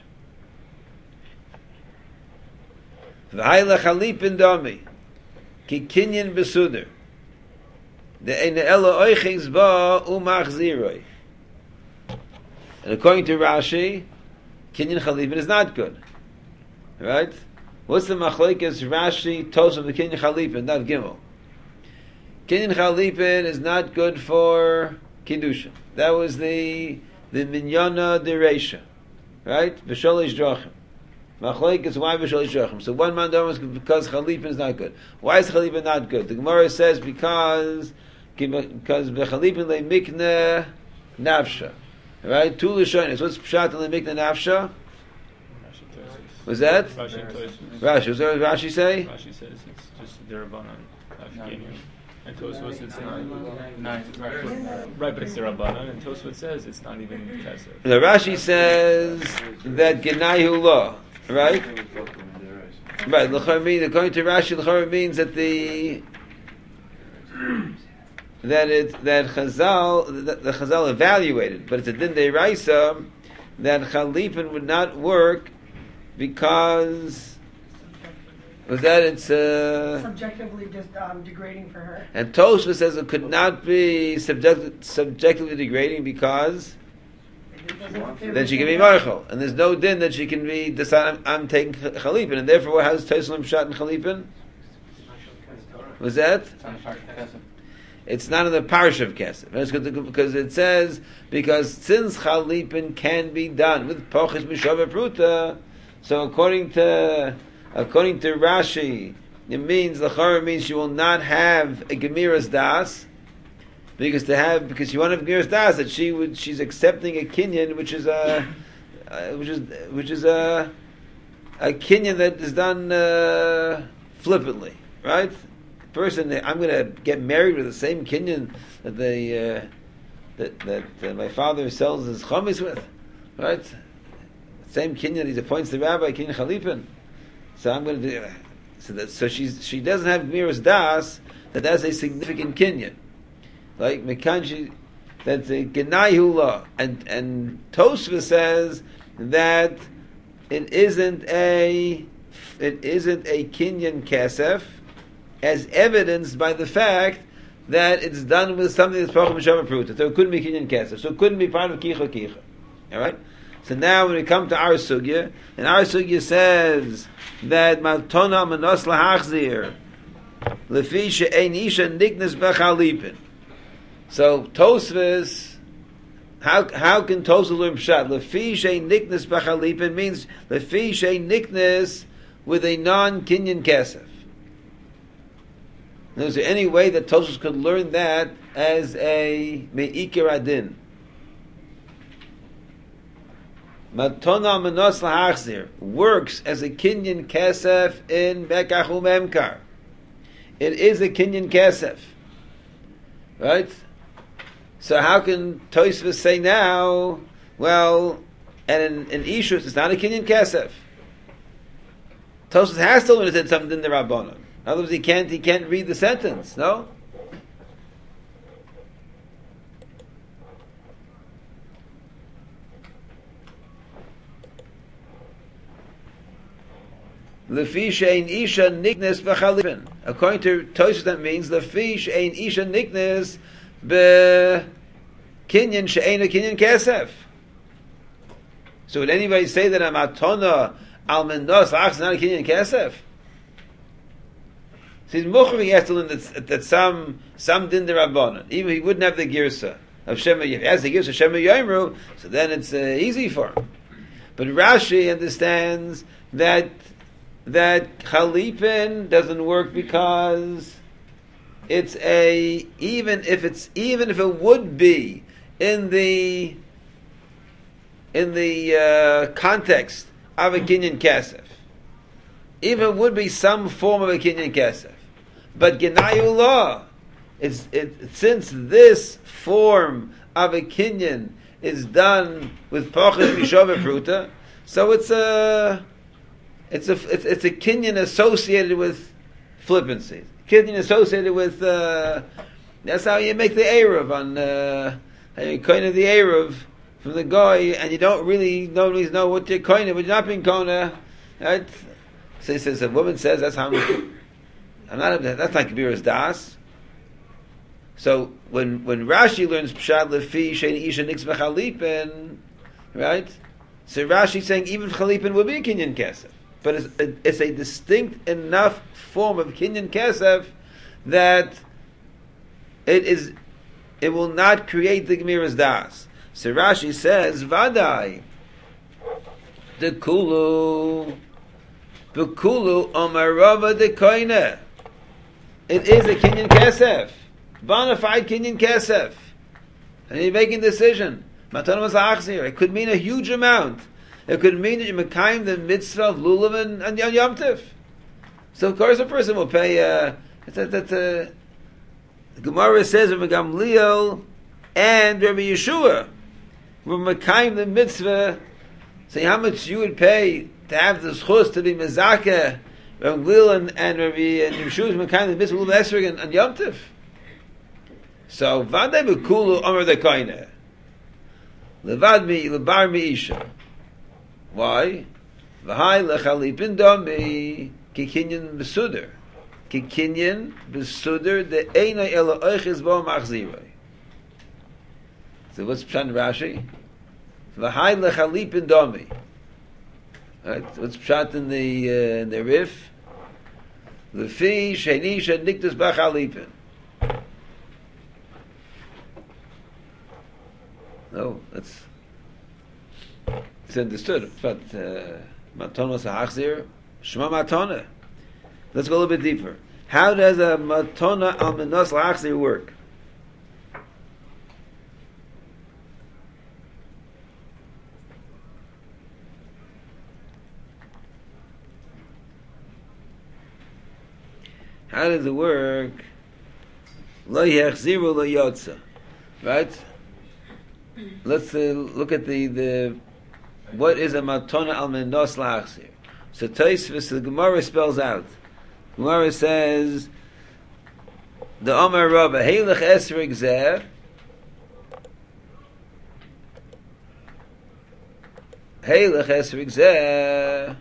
V'hayla chalipin dami ki kinyan besuder the ein elo oichings ba umachziroi. And according to Rashi, kinyan chalipin is not good, right? What's the machlekes Rashi Tosaf the kinyan chalipin? Not gimel. Kinyan chalipin is not good for kiddushin. That was the the minyana dereisha, right? V'sholish drachim. Machlekes why v'sholish drachim? So one man was because chalipin is not good. Why is chalipin not good? The Gemara says because because b'chalipin le mikne nafsha, right? Two lashonis. What's pshat le mikne nafsha? Was that? Rashi. Rashi. Was that what Rashi say? Rashi says it's just derabanan. And Tosfos it's not. Nine. Right, but it's derabanan, and Tosfos says it's not even kesef. The Rashi says that genayu law, right? Right. L'chor means according to Rashi, l'chor means that the that it that Chazal that the Chazal evaluated, but it's a din deiraisa that chalipin would not work. Because was that it's uh, subjectively just um, degrading for her. And Tosfos says it could not be subject, subjectively degrading because then she can be marchal, and there's no din that she can be decide I'm, I'm taking chalipin, and therefore how does Tosfos shot in chalipin? Was that? It's not in the parish of Kesef. Because it says because since chalipin can be done with pochis mishava pruta. So according to according to Rashi, it means the chara means she will not have a gemiras das, because to have because she won't have gemiras das that she would she's accepting a kinyan which is a uh, which is which is a a kinyan that is done uh, flippantly, right? Person, I'm going to get married with the same kinyan that they uh, that that uh, my father sells his chametz with, right? Same kinyan, he appoints the rabbi, kinyan chalipin. So I'm going to do. So that so she's she doesn't have gemiras das that that's a significant kinyan. like Mekanji, that's a Genayhula, and and Tosfos says that it isn't a it isn't a Kinyan Kesef, as evidenced by the fact that it's done with something that's Pacham Shava Pruta. So it couldn't be Kinyan Kesef. So it couldn't be part of Kicha Kicha. All right. So now when we come to our sugya, and our sugya says that Matona Manos Lahachzir Lefi She'ein Isha Niknas Bechalipin. So Tosfos, how how can Tosfos learn Pshat? Lefi She'ein Niknas Bechalipin means Lefi She'ein Niknas with a non-Kinyan Kesef. Is there any way that Tosfos could learn that as a Me'ikir Adin? Matona Manos Lahachzir works as a Kinyan Kesef in Bekach Umemkar. It is a Kinyan Kesef. Right? So how can Tosfos say now, well, and in, in Ishus it's not a Kinyan Kesef? Tosfos has to learn it something in the Rabbanon. In other words, he can't, he can't read the sentence, no? Lefi she'ein isha niknes b'chalipin. According to Tosfos, that means lefi she'ein isha niknes b'kinyan she'ein a kinyan kesef. So would anybody say that a matona al menos lach is not a kinyan kesef? See, Mukhri he has to learn that, that some some din derabbanan. Even he wouldn't have the girsa of Shema. If he has the girsa of Shema Yomru, so then it's uh, easy for him. But Rashi understands that that Chalipin doesn't work because it's a even if it's even if it would be in the in the uh, context of a Kinyan Kesef, even it would be some form of a Kinyan Kesef. But Genayullah, it's it since this form of a Kinyan is done with Pachas Mishova Pruta, so it's a It's a it's, it's a kinyan associated with flippancy. Kinyan associated with uh, that's how you make the eruv on uh, you kind of the eruv from the guy, and you don't really nobody know what you're kind of, but you're not being kona. Right? So he says a woman says that's how I'm, I'm not. That's not Kabira's das. So when when Rashi learns pshat lefi shein isha nix bechalipin, right? So Rashi's saying even chalipin would be a kinyan kesef. But it's a, it's a distinct enough form of Kinyan Kesef that it is it will not create the Gemira's das. So Rashi says, Vadai the Kulu the Kulu Omarava de Koine. It is a Kinyan Kesef. Bona fide Kinyan Kesef. And you're making a decision. Matan was Achzir. It could mean a huge amount. It could mean that you mekayim the mitzvah of lulav and, and Yom Tif. So of course a person will pay. Uh, that, that, uh, the Gemara says Rabbi Gamliel and Rabbi Yeshua were mekayim the mitzvah. Say how much you would pay to have the schus to be mezakeh. Rabbi Gamliel and, and Rabbi and Yeshua were mekayim the mitzvah of lulav esrog and, and Yom Tif. So vaday bekulu omer the koine levad mi lebar mi isha. Why? V'hai lechalipin domi kikinyan besuder, kikinyan besuder the eina ela oiches bo machziroi. So what's pshat Rashi? V'hai lechalipin domi. Right? What's pshat in the uh, in the Rif? Lefi sheni sheniktus b'chalipin. No, that's. It's understood, but matona was a hachzir, shema matona. Let's go a little bit deeper. How does a matona al menos hachzir work? How does it work? Lo yachziru lo yotza, right? Let's uh, look at the the. What is a matona al menos lachzir? So Tosfos, the Gemara spells out. Gemara says the Omer Rabba, Heilach Esrig Zeh, Heilach Esrig Zeh,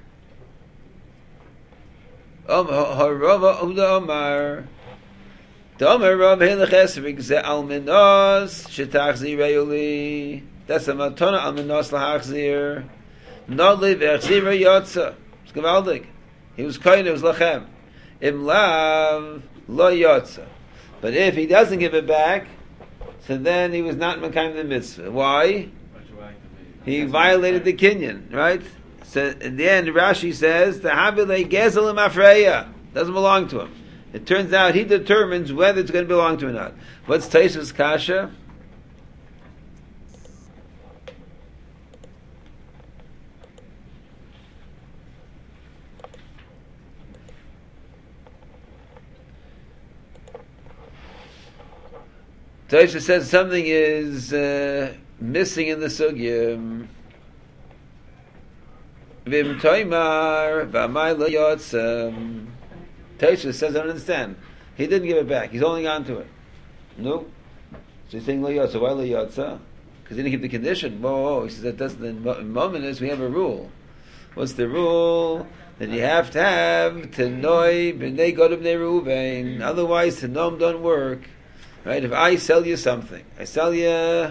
Omer Harava Uda Omar, the Omer Rabba, Heilach Esrig Zeh, Alminos, Shetachzi Reuli, that's a Matona Alminos Lahachzir, Nodli Vechzir Yotza, it's gewaldig. He was kind, it was Lachem. Im Lav, Lo Yotza. But if he doesn't give it back, so then he was not Mekayim the mitzvah. Why? He violated the Kinyan, right? So in the end, Rashi says, the Habile Gezel Afreya doesn't belong to him. It turns out he determines whether it's going to belong to him or not. What's Taisva's Kasha? Taisha says something is uh, missing in the sugya. Vim toimar v'amay lo yotzam. Taisha says, I don't understand. He didn't give it back. He's holding on to it. No. So he's saying lo yotza. Why lo yotza? Because he didn't keep the condition. Whoa, whoa. He says that doesn't. The moment is we have a rule. What's the rule? That you have to have tenoi b'nei godim b'nei Reuven. Otherwise, tenom don't work. Right? If I sell you something, I sell you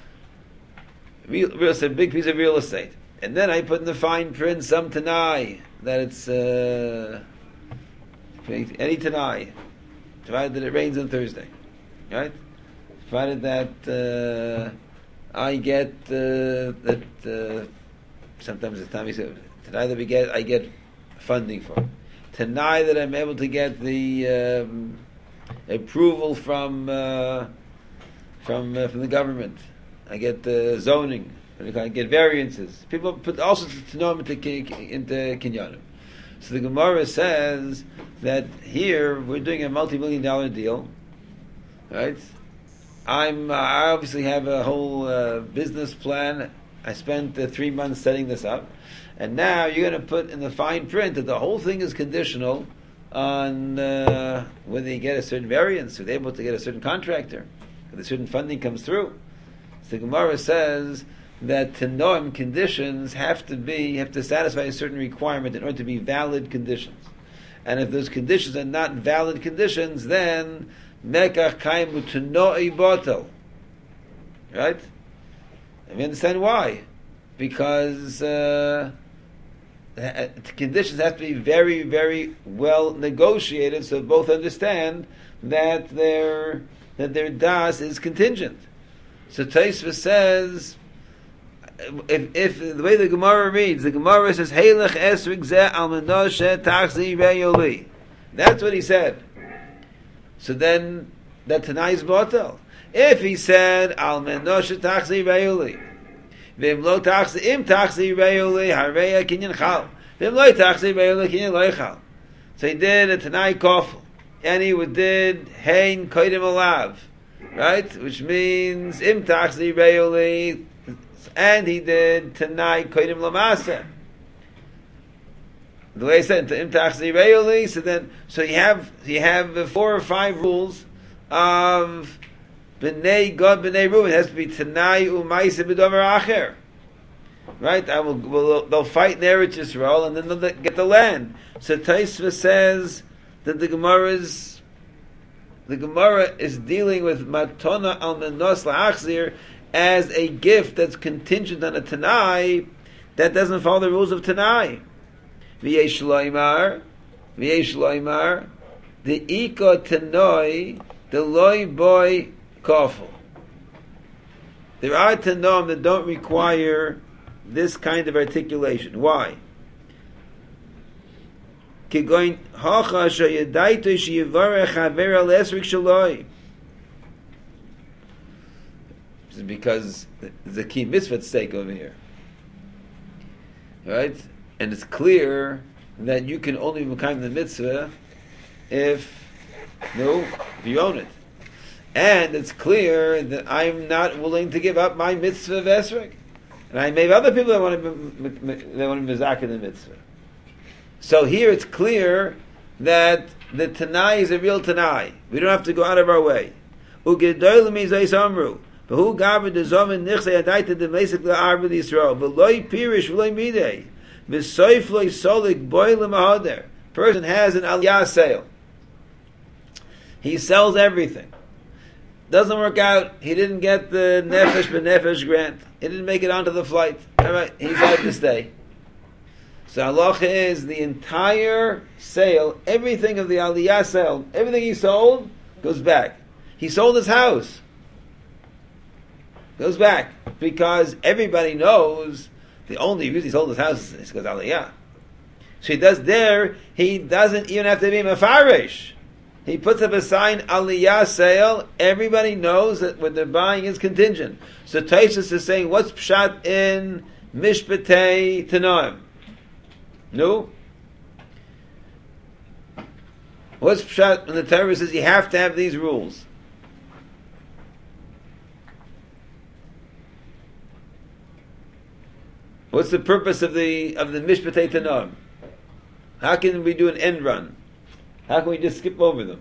real, real estate, a big piece of real estate, and then I put in the fine print some tanai that it's uh, any tanai, provided that it rains on Thursday, right? Provided that uh, I get uh, that uh, sometimes it's time you say tanai that we get, I get funding for tanai that I'm able to get the um, approval from uh, from uh, from the government. I get uh, zoning. I get variances. People put all sorts of tenom into into kinyanim. So the Gemara says that here we're doing a multi-million dollar deal, right? I'm uh, I obviously have a whole uh, business plan. I spent uh, three months setting this up, and now you're going to put in the fine print that the whole thing is conditional on uh, whether you get a certain variance, or they're able to get a certain contractor, whether certain funding comes through. So the Gemara says that tenoim conditions have to be have to satisfy a certain requirement in order to be valid conditions. And if those conditions are not valid conditions, then mekach kaimu tenoi botel. Right? And we understand why. Because uh, the conditions have to be very, very well negotiated, so both understand that their that their das is contingent. So Taisva says, if if the way the Gemara reads, the Gemara says, "Heilach esrig zeh al menoshe tachzi reyoli." That's what he said. So then that Tanai is botel. If he said al menoshe tachzi reyoli, v'im lo tachzi im tachzi reyoli hareya kinyan chal, v'im lo tachzi reyoli kinyan lo chal. So he did a Tanai kofel, and he did hein koidim alav, right? Which means im tachzi reyoli. And he did Tanai Kodim Lamasa. The way I said to Imtachzi Reoli, so then so you have you have four or five rules of B'nai God B'nai Reuven. It has to be Tanai Umaisa B'Dover Acher. Right? I will, will they'll fight in Eretz Yisrael and then they'll get the land. So Taisva says that the Gemara is the Gemara is dealing with Matona al Menos La'achzir as a gift that's contingent on a Tanai that doesn't follow the rules of Tanai. V'yesh loymar, v'yesh loymar, the iko Tanoi, the loy boy kofel. There are Tanoim that don't require this kind of articulation. Why? Kigoin hacha sheyadaito sheyivarech haver al esrik shaloi. Because there's a key mitzvah at stake over here, right? And it's clear that you can only become the mitzvah if, no, if you own it. And it's clear that I'm not willing to give up my mitzvah of esrog, and I may have other people that want to be, that want to be mizak in the mitzvah. So here it's clear that the Tanai is a real Tanai. We don't have to go out of our way. Ugedolim izayis amru. V'hu gaber de zomen nichsei adayte de meisik le'arbe Yisrael. V'loi pirish v'loi midei. V'soif loi solik boi l'mahader. Person has an aliyah sale. He sells everything. Doesn't work out. He didn't get the nefesh b'nefesh grant. He didn't make it onto the flight. All right, he's had to stay. So halacha is the entire sale, everything of the aliyah sale, everything he sold goes back. He sold his house. Goes back. Because everybody knows the only reason he sold his house is because aliyah. So he does there, he doesn't even have to be mefarish. He puts up a sign, aliyah sale, everybody knows that what they're buying is contingent. So Taisus is saying, what's pshat in mishpatei tanoim? No? What's pshat when the Torah says you have to have these rules? What's the purpose of the of the mishpatei tanoim? How can we do an end run? How can we just skip over them?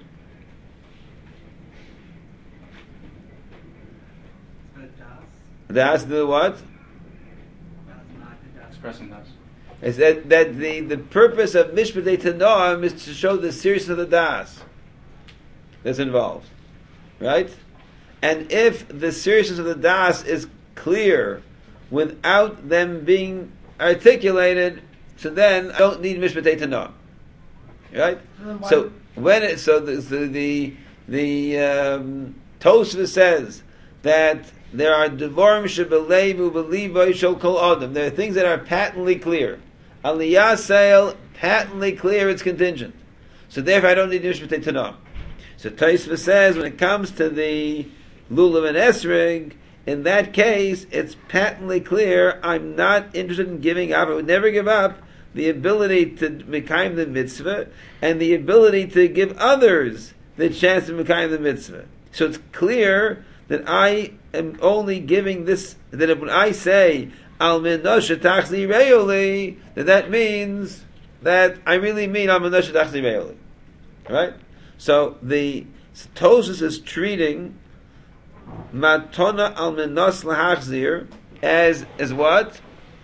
Das the what? Expressing das. Is that that the, the purpose of mishpatei tanoim is to show the seriousness of the das that's involved, right? And if the seriousness of the das is clear without them being articulated, so then I don't need mishpatei tanoim. Right? So when it, so the the the, the um, Tosfos says that there are devorim shebelevu belivoy shel kol adam. There are things that are patently clear. Aliyah sale, patently clear, it's contingent. So therefore, I don't need mishpatei tanoim. So Tosfos says when it comes to the lulav and esrig, in that case, it's patently clear. I'm not interested in giving up. I would never give up the ability to mekayim the mitzvah, and the ability to give others the chance to mekayim the mitzvah. So it's clear that I am only giving this, that when I say, al menoshe tachzi reoli, that that means that I really mean al menoshe tachzi reoli. Right? So the Tosfos is treating matona al menos lahachzir as, as what?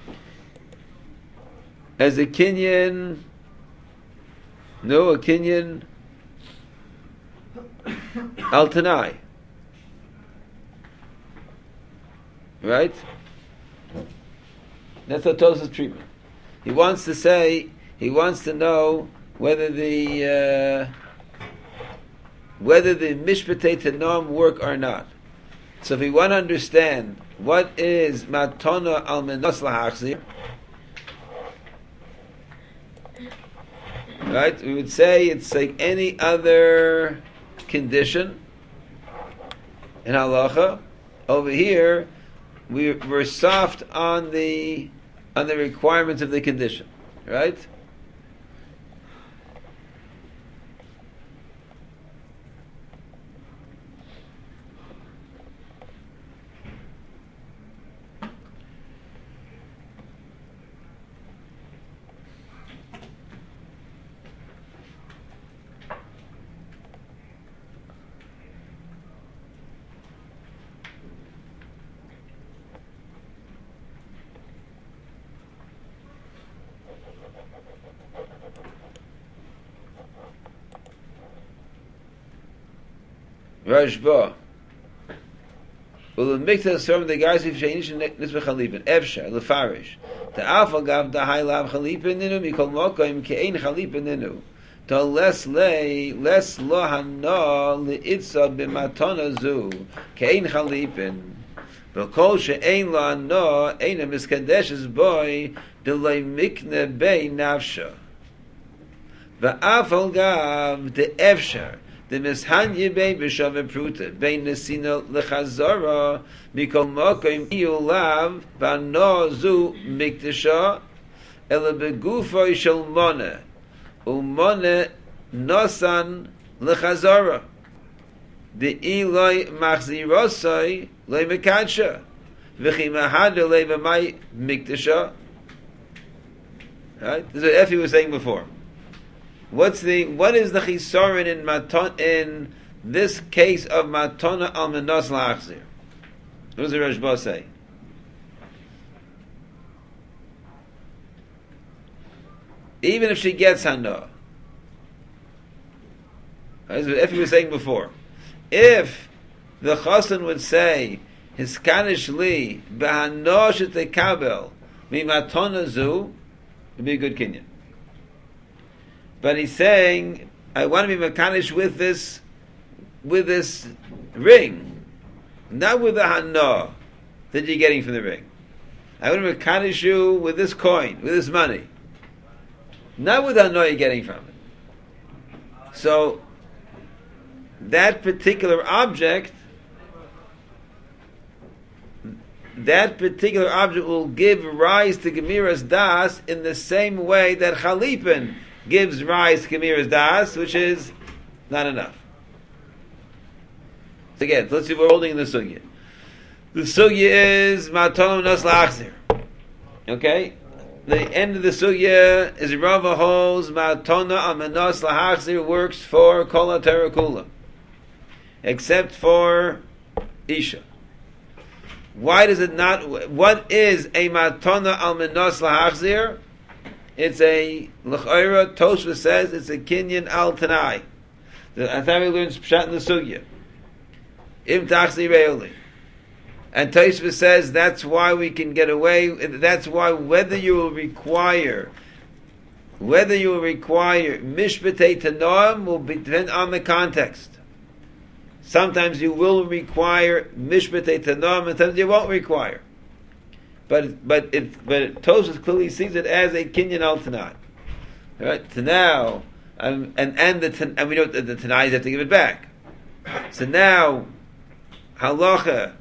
As a Kinyan, no, a Kinyan al Tanai. Right? That's what Tosfos' treatment. He wants to say, he wants to know whether the uh, whether the mishpatei tanoim work or not. So if we want to understand what is matona al menos lahachzir, right? We would say it's like any other condition in halacha. Over here, we, we're soft on the on the requirements of the condition, right? Rashba. Well, the miktas from the guys who sheinish nisbe chalipin efsha lefarish. The alpha gav the high lav chalipin ninu mikol mokaim kein chalipin ninu. To less lay less lo hana leitza b'matona zu kein chalipin. V'kol she'ein lo hana eina miskadeshes boy delay mikne bei nafsha. V'afal gav the efsha. The mishanye bein b'shavim pruta bein nesina lechazara mikol mokim iyulav v'ano zu mikdasha ele begufoy shel mone umone nosan lechazara the iloi machzirosai le mekadsha v'chi mahadar le b'may mikdasha. Right? This is what Effie was saying before. What's the what is the chisaron in maton in this case of matona almanos la'achzir? What does the Rashba say? Even if she gets hana, as if we were saying before, if the chassan would say hiskanish li b'hano shetekabel mimatona zu, it'd be a good kinyan. But he's saying, I want to be mekanish with this, with this ring, not with the hana that you're getting from the ring. I want to mekanish you with this coin, with this money, not with the hana you're getting from it. So that particular object, that particular object will give rise to Gemiras Das in the same way that Chalipin gives rise to Gemiras Das, which is not enough. So again, let's see what we're holding in the sugya. The sugya is Matonom Nos La'achzir. Okay? The end of the sugya is Rava holds Matona Amanos La'achzir works for Kol HaTorah Kula, except for Isha. Why does it not? What is a matona almanos lahachzir? It's a l'chayra. Tosfos says it's a kinyan al tanai. The Athami learns pshat in the sugya. Im tachzi reoli. And Tosfos says that's why we can get away. That's why whether you will require, whether you will require mishpatei tanoim will depend on the context. Sometimes you will require mishpatei tanam, and sometimes you won't require. But but it but Tosfos clearly sees it as a kinyan al tanai. All right, to now, um, and and the and we know that the tanais have to give it back. So now, halacha.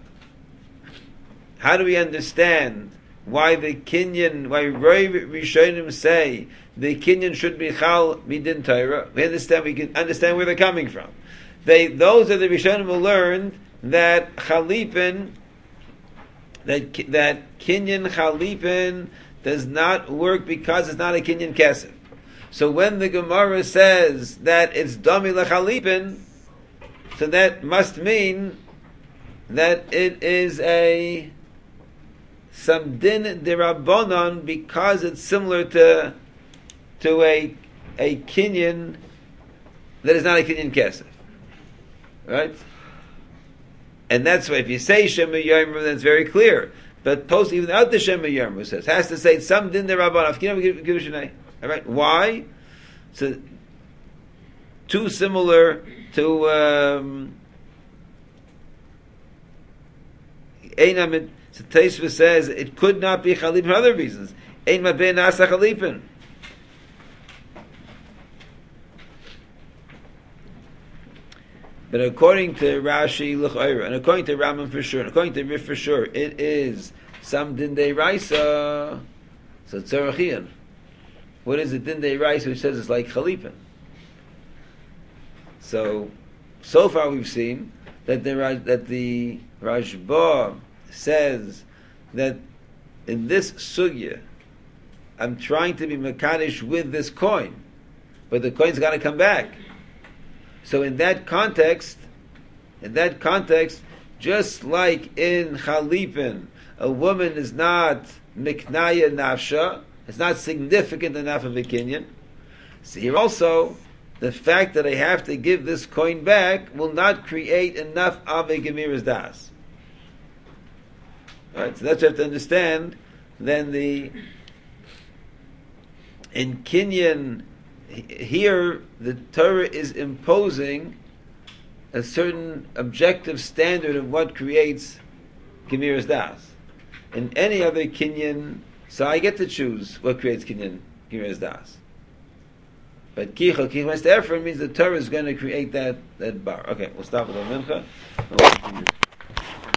How do we understand why the kinyan? Why Roi Rishonim say the kinyan should be chal midin Torah? We understand. We can understand where they're coming from. They, those are the Rishonim who learned that Chalipin, that that Kinyan Chalipin does not work because it's not a Kinyan Kesef. So when the Gemara says that it's Dami LeChalipin, so that must mean that it is a some din derabbanon because it's similar to to a a Kinyan that is not a Kinyan Kesef. Right? And that's why if you say Shema Yomer, then it's very clear. But post even out the Shema Yomer says, has to say some din the Rabban Afkinah. All right? Why? So too similar to um Einam. So Tosfos says it could not be Chalipin for other reasons. Ein Mabeh Nasa Chalipin. But according to Rashi, L'chayra, and according to Rambam for sure, and according to Rif for sure, it is some din de raisa. So tzarachian. What is it din de raisa which says it's like chalipin? So, so far we've seen that the that the Rashba says that in this sugya, I'm trying to be mekadesh with this coin, but the coin's got to come back. So in that context, in that context, just like in Chalipin, a woman is not miknaya nafsha, it's not significant enough of a kinyan. So here also, the fact that I have to give this coin back will not create enough of a gemiras das. Right, so that's what you have to understand. Then the in kinyan. Here, the Torah is imposing a certain objective standard of what creates Gemiras Das. In any other kinyan, so I get to choose what creates kinyan Gemiras Das. But Kicha, Kicha Ephraim means the Torah is going to create that, that bar. Okay, we'll stop with the Mincha.